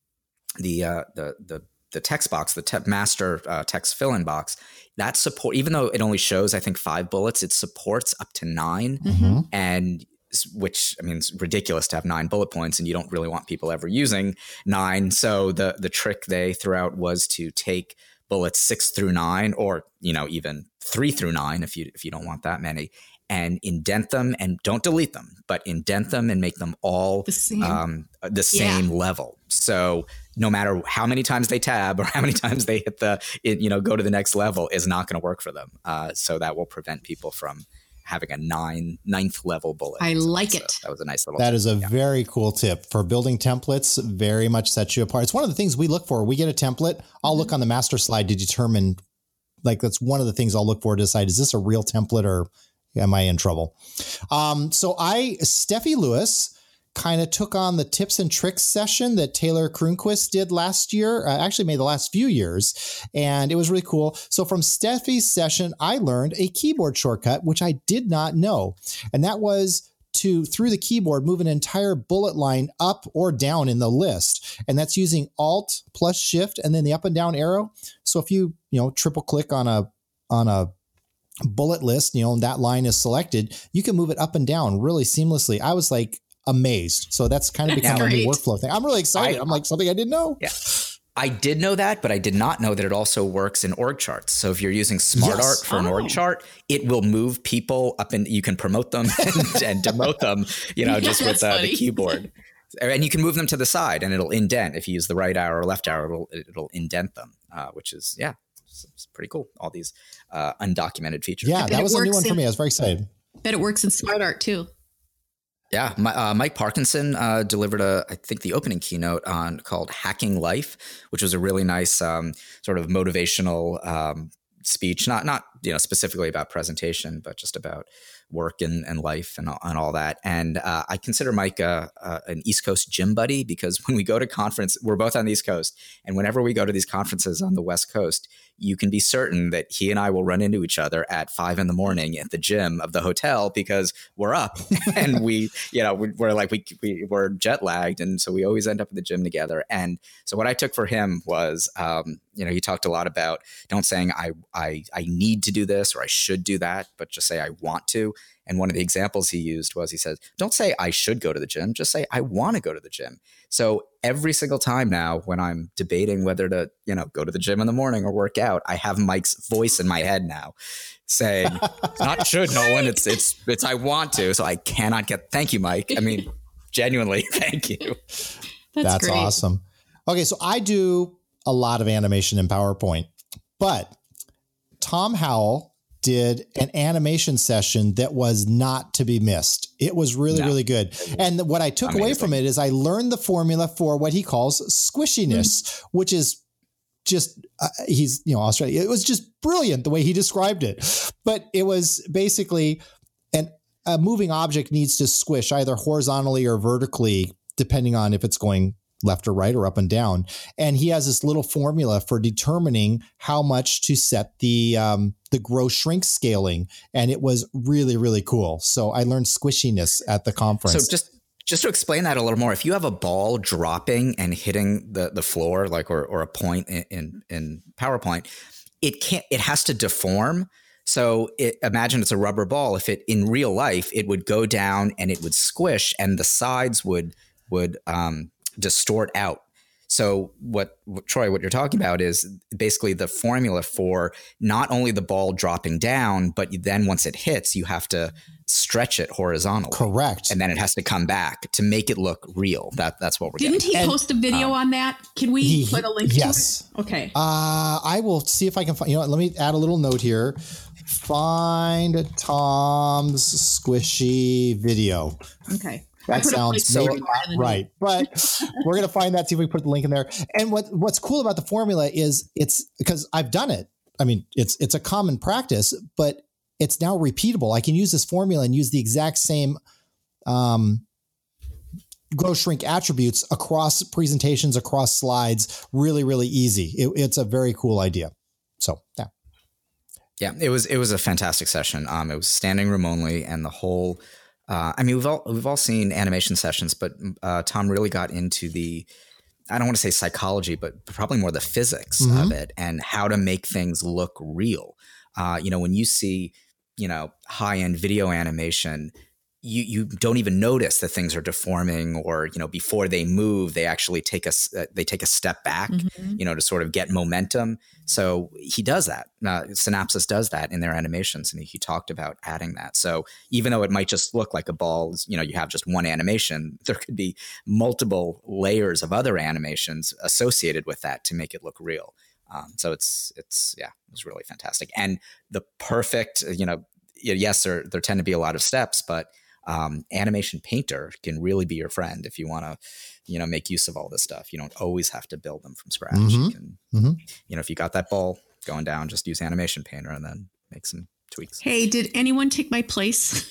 the uh, the the the text box, the te- master uh, text fill-in box, that support, even though it only shows, I think, five bullets, it supports up to nine. Mm-hmm. And which, I mean, it's ridiculous to have nine bullet points, and you don't really want people ever using nine. So the the trick they threw out was to take bullets six through nine, or, you know, even three through nine, if you if you don't want that many, and indent them, and don't delete them, but indent them and make them all the same, um, the same yeah. level. So no matter how many times they tab or how many times they hit the, it, you know, go to the next level, is not going to work for them. Uh, so that will prevent people from having a nine ninth level bullet. I like so it. That was a nice little That tip. is a yeah. very cool tip for building templates. Very much sets you apart. It's one of the things we look for. We get a template. I'll mm-hmm. look on the master slide to determine, like, that's one of the things I'll look for to decide, is this a real template or am I in trouble? Um, so I, Steffi Lewis, kind of took on the tips and tricks session that Taylor Kroonquist did last year, uh, actually made the last few years, and it was really cool. So from Steffi's session, I learned a keyboard shortcut, which I did not know, and that was to, through the keyboard, move an entire bullet line up or down in the list, and that's using Alt plus Shift and then the up and down arrow. So if you, you know, triple click on a on a bullet list, you know, and that line is selected, you can move it up and down really seamlessly. I was like, amazed. So that's kind of become a new workflow thing. I'm really excited. I, I'm like, something I didn't know. Yeah. I did know that, but I did not know that it also works in org charts. So if you're using SmartArt yes. for an oh. org chart, it will move people up, and you can promote them and, and demote them, you know, yeah, just with uh, the keyboard. And you can move them to the side, and it'll indent. If you use the right arrow or left arrow, it'll, it'll indent them, uh, which is, yeah, it's, it's pretty cool. All these uh, undocumented features. Yeah, that was a new one in, for me. I was very excited. Bet it works in SmartArt too. Yeah, my, uh, Mike Parkinson uh, delivered a, I think, the opening keynote on called Hacking Life, which was a really nice um, sort of motivational um, speech. Not not you know specifically about presentation, but just about work and, and life and, and all that. And uh, I consider Mike uh, uh, an East Coast gym buddy, because when we go to conference, we're both on the East Coast, and whenever we go to these conferences on the West Coast, you can be certain that he and I will run into each other at five in the morning at the gym of the hotel, because we're up and we, you know, we're like, we, we we're jet lagged. And so we always end up at the gym together. And so what I took for him was, um, you know, he talked a lot about don't saying I, I, I need to do this or I should do that, but just say I want to. And one of the examples he used was, he says, don't say I should go to the gym, just say I want to go to the gym. So every single time now when I'm debating whether to, you know, go to the gym in the morning or work out, I have Mike's voice in my head now saying, it's not should, Nolan, it's, it's, it's, I want to. So I cannot get, thank you, Mike. I mean, genuinely, thank you. That's, That's great. awesome. Okay. So I do a lot of animation in PowerPoint, but Tom Howell did an animation session that was not to be missed. It was really, no. really good. And what I took Amazing. away from it is I learned the formula for what he calls squishiness, mm. which is just, uh, he's, you know, Australian. It was just brilliant the way he described it. But it was basically an, a moving object needs to squish either horizontally or vertically, depending on if it's going left or right or up and down. And he has this little formula for determining how much to set the um, the grow shrink scaling. And it was really, really cool. So I learned squishiness at the conference. So just just to explain that a little more, if you have a ball dropping and hitting the, the floor, like or, or a point in, in, in PowerPoint, it can't, it has to deform. So it, imagine it's a rubber ball. If it in real life, it would go down and it would squish and the sides would would um, distort out. So what, what Troy, what you're talking about is basically the formula for not only the ball dropping down, but then once it hits, you have to stretch it horizontally. Correct. And then it has to come back to make it look real. That That's what we're Didn't getting. he And, post a video um, on that? Can we he- put a link yes. to it? Okay. Uh, I will see if I can find, you know what, let me add a little note here. Find Tom's squishy video. Okay. That I put a sounds placeholder maybe in not the right, but we're going to find that, see if we put the link in there. And what what's cool about the formula is it's because I've done it. I mean, it's it's a common practice, but it's now repeatable. I can use this formula and use the exact same um, grow shrink attributes across presentations, across slides. Really, really easy. It, it's a very cool idea. So, yeah. Yeah, it was it was a fantastic session. Um, it was standing room only, and the whole. Uh, I mean, we've all we've all seen animation sessions, but uh, Tom really got into the. I don't want to say psychology, but probably more the physics Mm-hmm. of it and how to make things look real. Uh, you know, when you see, you know, high end video animation, you you don't even notice that things are deforming, or you know, before they move, they actually take a uh, they take a step back, Mhm. you know, to sort of get momentum. So he does that. Uh, Synapsys does that in their animations, and he, he talked about adding that. So even though it might just look like a ball, you know, you have just one animation, there could be multiple layers of other animations associated with that to make it look real. Um, so it's it's yeah, it was really fantastic, and the perfect, you know, yes, there there tend to be a lot of steps, but um, Animation Painter can really be your friend if you want to, you know, make use of all this stuff. You don't always have to build them from scratch. Mhm. You can, Mhm. you know, if you got that ball going down, just use Animation Painter and then make some tweaks. Hey, did anyone take my place?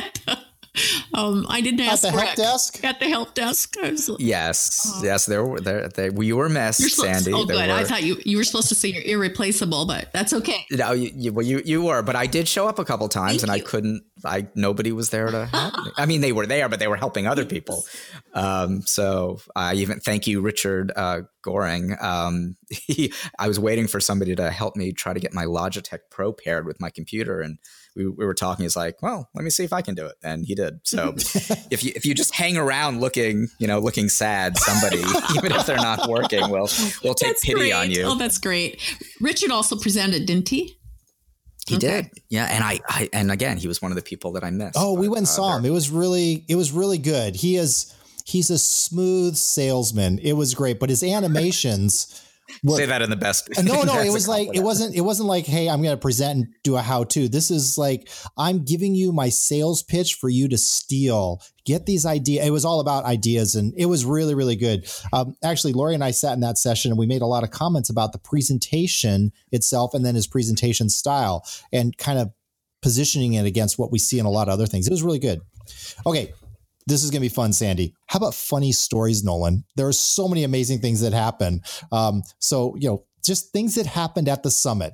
um, I didn't At ask the for help it. desk? At the help desk. I was, Yes, Oh. yes, there were there. They, you were missed, you're supposed, Sandy. oh, There good. I were- thought you you were supposed to say you're irreplaceable, but that's okay. No, you, you, well, you you were, but I did show up a couple times, Thank and I you. couldn't. I nobody was there to help me. I mean, they were there, but they were helping other people. Um, so I even thank you, Richard uh, Goring. Um, he, I was waiting for somebody to help me try to get my Logitech Pro paired with my computer, and we, we were talking. He's like, "Well, let me see if I can do it," and he did. So if you if you just hang around looking, you know, looking sad, somebody, even if they're not working, will will take That's pity great. on you. Oh, that's great. Richard also presented, didn't he? He Okay. did, yeah, and I, I, and again, he was one of the people that I missed. Oh, we but, went and uh, saw there- him. It was really, it was really good. He is, he's a smooth salesman. It was great, but his animations were, Say that in the best. no, no, as it a was like, it compliment. wasn't, it wasn't like, hey, I'm going to present and do a how to. This is like, I'm giving you my sales pitch for you to steal. Get these ideas. It was all about ideas, and it was really, really good. Um, actually, Lori and I sat in that session, and we made a lot of comments about the presentation itself and then his presentation style and kind of positioning it against what we see in a lot of other things. It was really good. Okay. This is going to be fun, Sandy. How about funny stories, Nolan? There are so many amazing things that happen. Um, so, you know, just things that happened at the summit.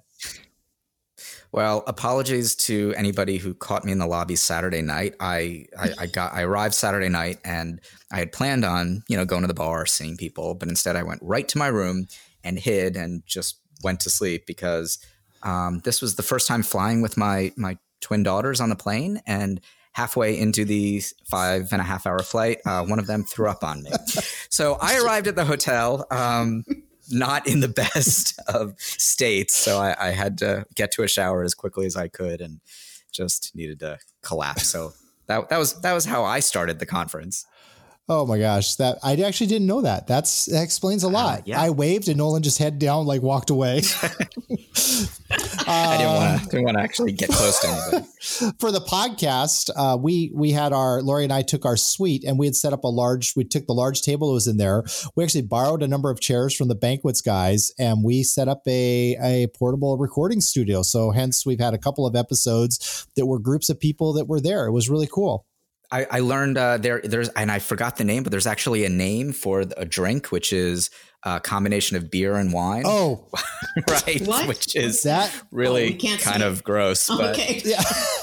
Well, apologies to anybody who caught me in the lobby Saturday night. I, I, I got I arrived Saturday night, and I had planned on, you know, going to the bar, seeing people, but instead I went right to my room and hid and just went to sleep because um, this was the first time flying with my my twin daughters on the plane, and halfway into the five and a half hour flight, uh, one of them threw up on me. So I arrived at the hotel, um, not in the best of states. So I, I had to get to a shower as quickly as I could and just needed to collapse. So that, that was that was how I started the conference. Oh my gosh, that I actually didn't know that. That's that explains a lot. Uh, yeah. I waved and Nolan just head down, like walked away. I didn't want to didn't want to actually get close to anybody. For the podcast, uh, we we had our Lori and I took our suite, and we had set up a large. We took the large table that was in there. We actually borrowed a number of chairs from the banquets guys, and we set up a a portable recording studio. So hence, we've had a couple of episodes that were groups of people that were there. It was really cool. I, I learned uh, there there's and I forgot the name, but there's actually a name for a drink, which is a combination of beer and wine. Oh, right, What? which is that Oh, really we can't kind say. of gross. But Okay. yeah.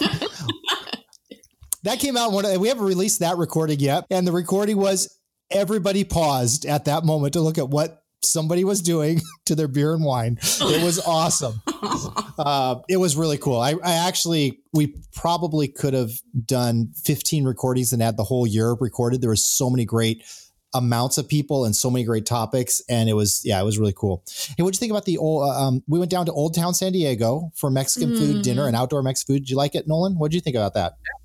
That came out one. We haven't released that recording yet, and the recording was everybody paused at that moment to look at what somebody was doing to their beer and wine. It was awesome. Uh, it was really cool. I, I actually, we probably could have done fifteen recordings and had the whole year recorded. There was so many great amounts of people and so many great topics. And it was, yeah, it was really cool. Hey, what'd you think about the old, uh, um, we went down to Old Town San Diego for Mexican Mm. food dinner and outdoor Mexican food. Did you like it, Nolan? What'd you think about that?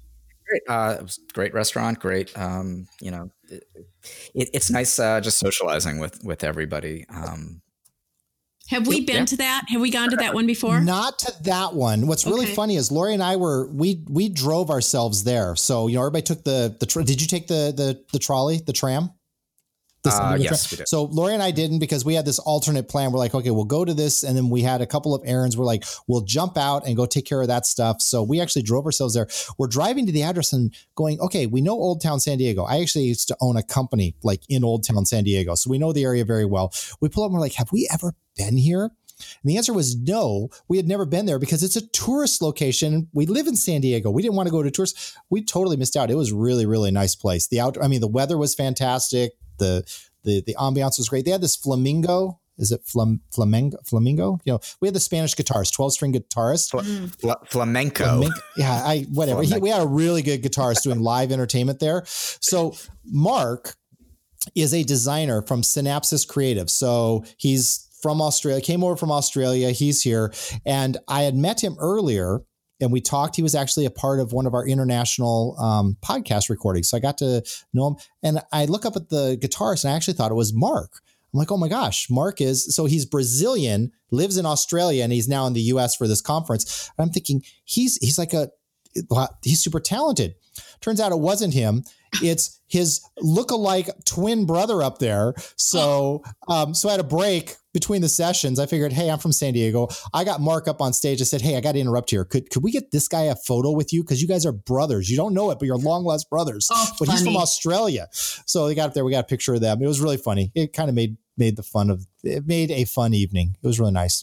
great. Uh, it was a great restaurant. Great. Um, you know, it, it, it's nice uh, just socializing with with everybody. Um, Have we been yeah. to that? Have we gone to that one before? Not to that one. What's really Okay. funny is Lori and I were we we drove ourselves there. So you know, everybody took the the. Tr- did you take the the the trolley, the tram? The Uh, Sunday yes, tram? we did. So Lori and I didn't because we had this alternate plan. We're like, okay, we'll go to this, and then we had a couple of errands. We're like, we'll jump out and go take care of that stuff. So we actually drove ourselves there. We're driving to the address and going, okay, we know Old Town San Diego. I actually used to own a company like in Old Town San Diego, so we know the area very well. We pull up and we're like, have we ever been here? And the answer was no, we had never been there because it's a tourist location. We live in San Diego. We didn't want to go to tourists. We totally missed out. It was really, really nice place. The out, I mean, the weather was fantastic. The, the, the ambiance was great. They had this flamingo. Is it flam, flamenco? Flamingo? You know, we had the Spanish guitarist, twelve string guitarist. Fla- fla- flamenco. Flamenco. Yeah, I, whatever. He, we had a really good guitarist doing live entertainment there. So Mark is a designer from Synapsis Creative. So he's from Australia, came over from Australia. He's here. And I had met him earlier and we talked. He was actually a part of one of our international um, podcast recordings. So I got to know him. And I look up at the guitarist and I actually thought it was Mark. I'm like, oh my gosh, Mark is, so he's Brazilian, lives in Australia, and he's now in the U S for this conference. And I'm thinking he's, he's like a, he's super talented. Turns out it wasn't him. It's his lookalike twin brother up there. So, um, so I had a break between the sessions. I figured, hey, I'm from San Diego. I got Mark up on stage. I said, hey, I got to interrupt here. Could could we get this guy a photo with you? Because you guys are brothers. You don't know it, but you're long lost brothers. Oh, but he's funny. from Australia. So they got up there. We got a picture of them. It was really funny. It kind of made made the fun of it made a fun evening. It was really nice.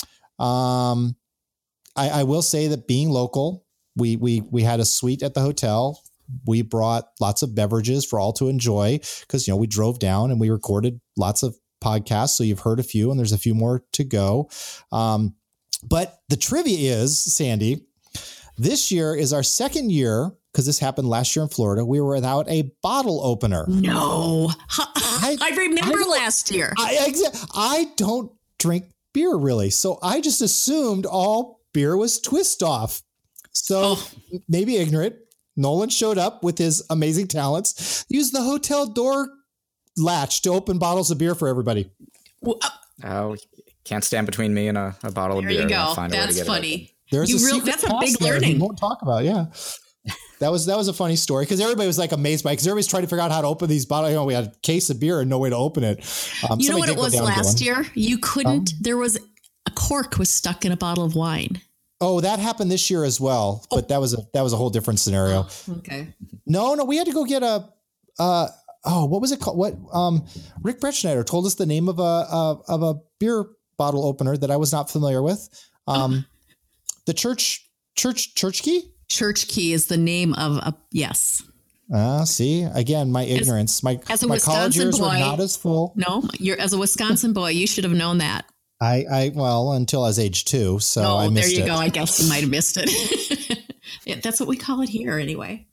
Um, I, I will say that being local, we we we had a suite at the hotel. We brought lots of beverages for all to enjoy because, you know, we drove down and we recorded lots of podcasts. So you've heard a few and there's a few more to go. Um, but the trivia is, Sandy, this year is our second year because this happened last year in Florida. We were without a bottle opener. No. I, I remember I- last year. I, exa- I don't drink beer really. So I just assumed all beer was Twist Off. So Oh. maybe ignorant. Nolan showed up with his amazing talents, used the hotel door latch to open bottles of beer for everybody. Well, uh, Oh, can't stand between me and a, a bottle there of beer. you I'll go. find a way to That's get it funny. open. There's You a real- secret that's a pass big there we learning. won't talk about. Yeah. That was that was a funny story because everybody was like amazed by it because everybody's trying to figure out how to open these bottles. You know, we had a case of beer and no way to open it. Um, You know somebody what did it go was down and get last one. year? You couldn't, there was a cork was stuck in a bottle of wine. Oh, that happened this year as well, but that was a that was a whole different scenario. Okay. No, no, we had to go get a. Uh, oh, what was it called? What um, Rick Bretschneider told us the name of a, a of a beer bottle opener that I was not familiar with. Um, the church church church key. Church Key is the name of a, yes. Ah, see again, my ignorance. My as a my college Wisconsin years were boy- not as full. No, you're as a Wisconsin boy, you should have known that. I, I well until I was age two, so No, I there missed you it. go. I guess you might have missed it. Yeah, that's what we call it here anyway.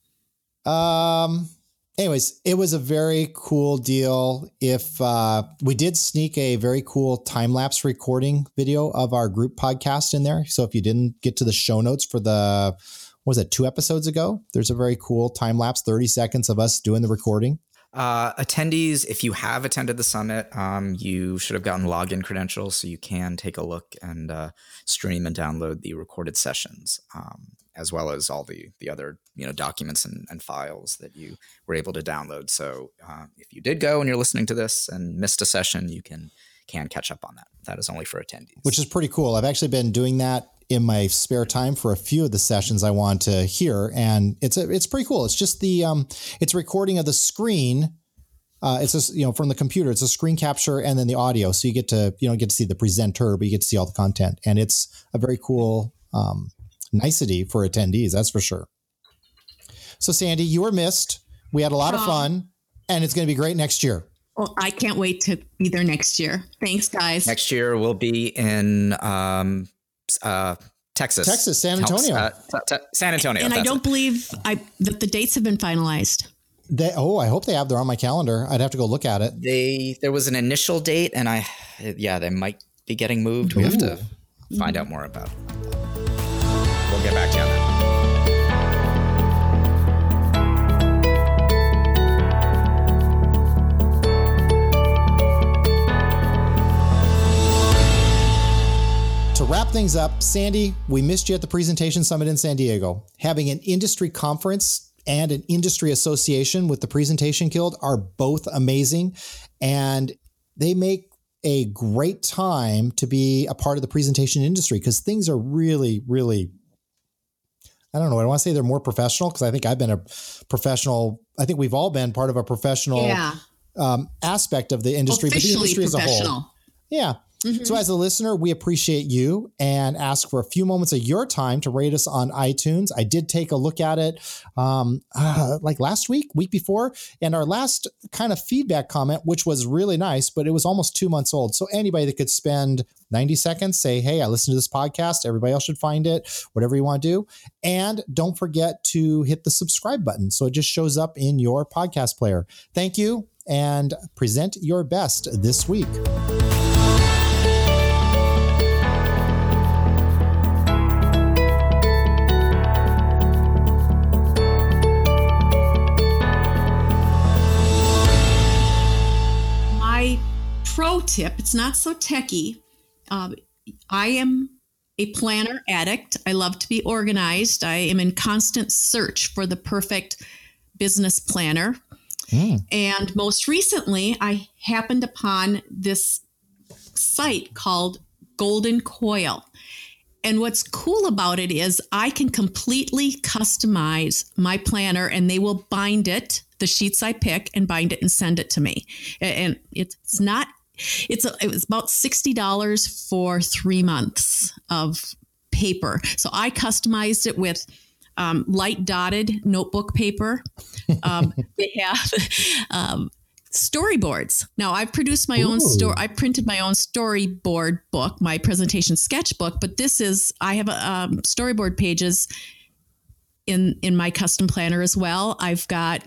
Um. Anyways, it was a very cool deal. If uh, we did sneak a very cool time lapse recording video of our group podcast in there, so if you didn't get to the show notes for the what was it two episodes ago, there's a very cool time lapse, thirty seconds of us doing the recording. Uh, attendees, if you have attended the summit, um, you should have gotten login credentials so you can take a look and uh, stream and download the recorded sessions, um, as well as all the the other you know documents and, and files that you were able to download. So uh, if you did go and you're listening to this and missed a session, you can can catch up on that. That is only for attendees. Which is pretty cool. I've actually been doing that in my spare time for a few of the sessions I want to hear, and it's a, it's pretty cool. It's just the um, it's a recording of the screen. Uh, it's just you know from the computer. It's a screen capture and then the audio, so you get to you know get to see the presenter, but you get to see all the content, and it's a very cool um, nicety for attendees. That's for sure. So Sandy, you were missed. We had a lot of Oh. fun, and it's going to be great next year. Well, I can't wait to be there next year. Thanks, guys. Next year we'll be in um, uh, Texas, Texas, San Antonio. Uh, t- t- San Antonio. and I that's don't it. believe I that the dates have been finalized. They, oh, I hope they have. They're on my calendar. I'd have to go look at it. They there was an initial date, and I yeah they might be getting moved. We have to find out more about it. We'll get back to you on that. wrap things up, Sandy, we missed you at the Presentation Summit in San Diego. Having an industry conference and an industry association with the Presentation Guild are both amazing, and they make a great time to be a part of the presentation industry because things are really, really, I don't know. I don't want to say they're more professional because I think I've been a professional. I think we've all been part of a professional yeah. um, aspect of the industry, Officially but the industry as a whole. Yeah. Mm-hmm. So as a listener, we appreciate you and ask for a few moments of your time to rate us on iTunes. I did take a look at it um, uh, like last week, week before, and our last kind of feedback comment, which was really nice, but it was almost two months old. So anybody that could spend ninety seconds, say, hey, I listened to this podcast. Everybody else should find it, whatever you want to do. And don't forget to hit the subscribe button so it just shows up in your podcast player. Thank you, and present your best this week. Pro tip, it's not so techy. Um, I am a planner addict. I love to be organized. I am in constant search for the perfect business planner. Mm. And most recently, I happened upon this site called Golden Coil. And what's cool about it is I can completely customize my planner, and they will bind it, the sheets I pick, and bind it and send it to me. And it's not It's a, it was about sixty dollars for three months of paper. So I customized it with um, light dotted notebook paper. Um, they have um, storyboards. Now I've produced my Ooh. own story. I printed my own storyboard book, my presentation sketchbook, but this is, I have um, storyboard pages in, in my custom planner as well. I've got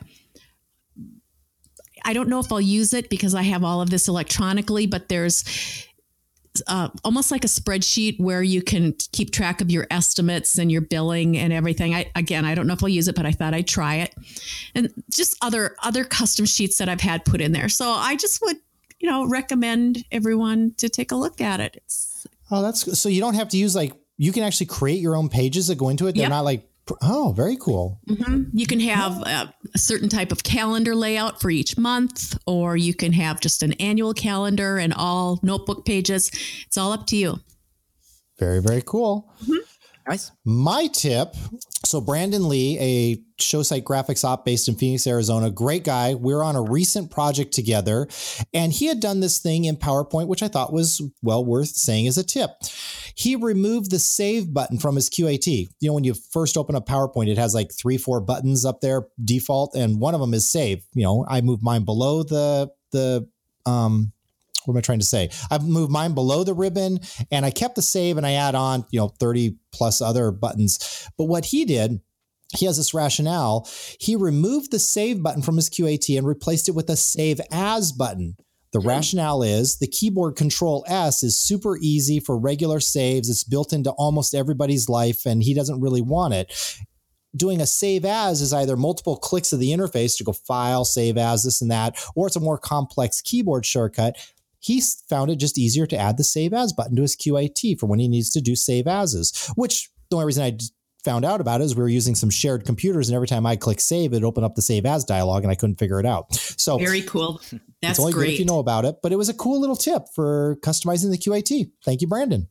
I don't know if I'll use it because I have all of this electronically, but there's uh, almost like a spreadsheet where you can keep track of your estimates and your billing and everything. I, again, I don't know if I'll use it, but I thought I'd try it. And just other, other custom sheets that I've had put in there. So I just would, you know, recommend everyone to take a look at it. It's, oh, that's good. So you don't have to use like, you can actually create your own pages that go into it. They're yep. not like, oh, very cool. Mm-hmm. You can have a, a certain type of calendar layout for each month, or you can have just an annual calendar and all notebook pages. It's all up to you. Very, very cool. Mm-hmm. Nice. My tip. So Brandon Lee, a show site graphics op based in Phoenix, Arizona, great guy. We're on a recent project together, and he had done this thing in PowerPoint, which I thought was well worth saying as a tip. He removed the save button from his Q A T. You know, when you first open up PowerPoint, it has like three, four buttons up there default, and one of them is save. You know, I moved mine below the, the, um, what am I trying to say? I've moved mine below the ribbon, and I kept the save, and I add on, you know, thirty plus other buttons. But what he did, he has this rationale. He removed the save button from his Q A T and replaced it with a save as button. The rationale is the keyboard Control S is super easy for regular saves. It's built into almost everybody's life, and he doesn't really want it. Doing a save as is either multiple clicks of the interface to go file, save as, this and that, or it's a more complex keyboard shortcut. He found it just easier to add the save as button to his Q A T for when he needs to do save as's, which the only reason I found out about it is we were using some shared computers, and every time I click save, it opened up the save as dialog, and I couldn't figure it out. So very cool. That's it's only great good if you know about it, but it was a cool little tip for customizing the Q A T. Thank you, Brandon.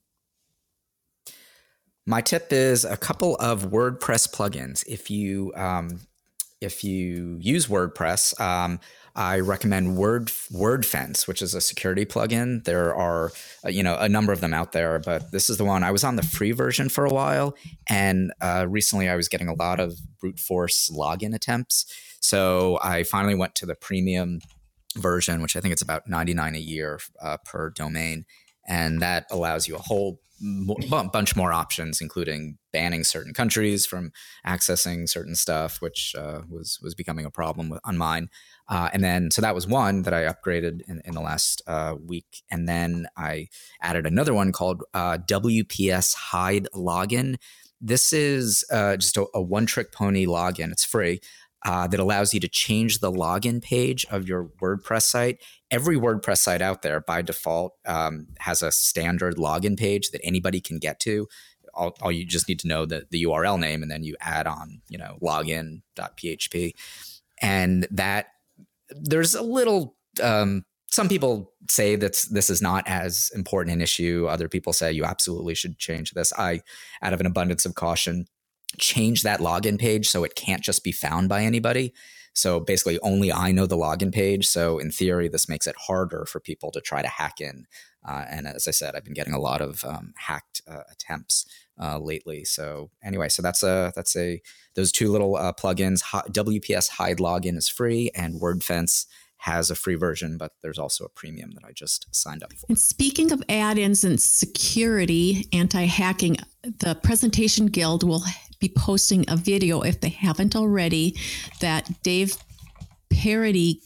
My tip is a couple of WordPress plugins. If you um, if you use WordPress, um, I recommend Word WordFence, which is a security plugin. There are, uh, you know, a number of them out there, but this is the one. I was on the free version for a while, and uh, recently I was getting a lot of brute force login attempts. So I finally went to the premium version, which I think it's about ninety-nine dollars a year uh, per domain, and that allows you a whole m- bunch more options, including banning certain countries from accessing certain stuff, which uh, was was becoming a problem with, on mine. Uh, and then, so that was one that I upgraded in, in the last uh, week. And then I added another one called uh, W P S Hide Login. This is uh, just a, a one-trick pony login. It's free. uh, that allows you to change the login page of your WordPress site. Every WordPress site out there by default um, has a standard login page that anybody can get to. All, all you just need to know the, the U R L name, and then you add on, you know, login dot p h p. And that there's a little, um, some people say that this is not as important an issue. Other people say you absolutely should change this. I, out of an abundance of caution, change that login page so it can't just be found by anybody. So basically only I know the login page. So in theory, this makes it harder for people to try to hack in. Uh, and as I said, I've been getting a lot of um, hacked uh, attempts uh, lately. So anyway, so that's a, that's a, those two little uh, plugins. W P S Hide Login is free, and WordFence has a free version, but there's also a premium that I just signed up for. And speaking of add-ins and security, anti-hacking, the Presentation Guild will be posting a video, if they haven't already, that Dave Parody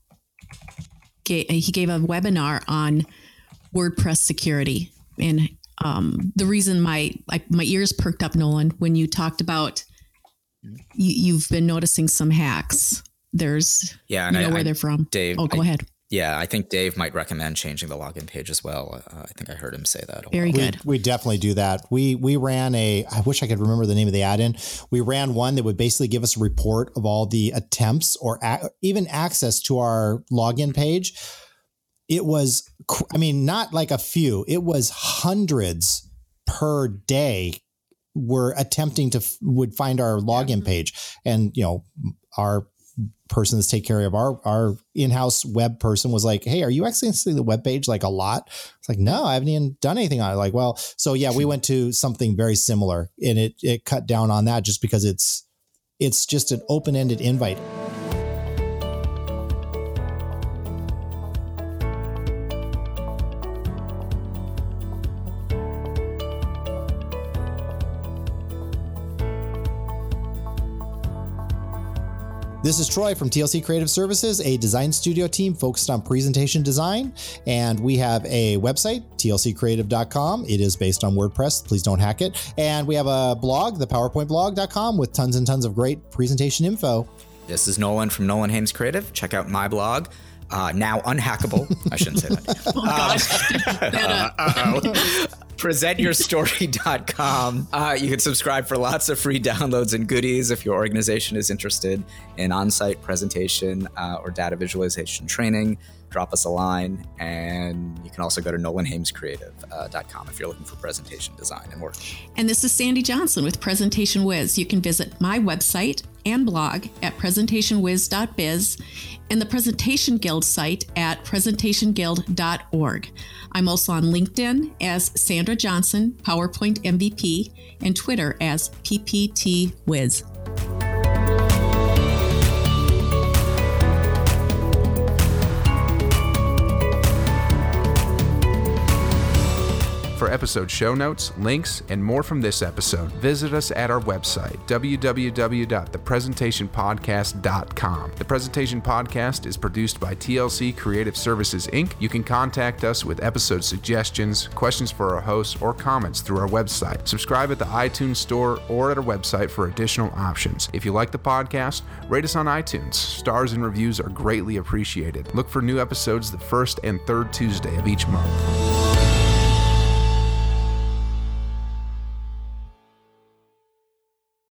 gave, he gave a webinar on WordPress security. And um, the reason my like my ears perked up, Nolan, when you talked about you, you've been noticing some hacks. There's yeah, and you know I, where I, they're from. Dave, oh, go I, ahead. Yeah, I think Dave might recommend changing the login page as well. Uh, I think I heard him say that. Very we, good. We definitely do that. We we ran a, I wish I could remember the name of the add-in. We ran one that would basically give us a report of all the attempts or a, even access to our login page. It was, I mean, not like a few, it was hundreds per day were attempting to, would find our login yeah. page. And, you know, our person that's take care of our, our in-house web person was like, hey, are you accessing the web page like a lot? It's like, no, I haven't even done anything on it. Like, well, so yeah, we went to something very similar, and it, it cut down on that just because it's, it's just an open-ended invite. This is Troy from T L C Creative Services, a design studio team focused on presentation design. And we have a website, T L C creative dot com. It is based on WordPress. Please don't hack it. And we have a blog, the powerpoint blog dot com, with tons and tons of great presentation info. This is Nolan from Nolan Hames Creative. Check out my blog. Uh, now unhackable. I shouldn't say that. Oh, gosh. uh, present your story dot com. Uh, you can subscribe for lots of free downloads and goodies if your organization is interested in on-site presentation uh, or data visualization training. Drop us a line, and you can also go to nolan hames creative dot com if you're looking for presentation design and work. And this is Sandy Johnson with Presentation Wiz. You can visit my website and blog at presentation wiz dot biz and the Presentation Guild site at presentation guild dot org. I'm also on LinkedIn as Sandra Johnson, PowerPoint M V P, and Twitter as P P T Wiz. For episode show notes, links, and more from this episode, visit us at our website, w w w dot the presentation podcast dot com. The Presentation Podcast is produced by T L C Creative Services, Incorporated. You can contact us with episode suggestions, questions for our hosts, or comments through our website. Subscribe at the iTunes Store or at our website for additional options. If you like the podcast, rate us on iTunes. Stars and reviews are greatly appreciated. Look for new episodes the first and third Tuesday of each month.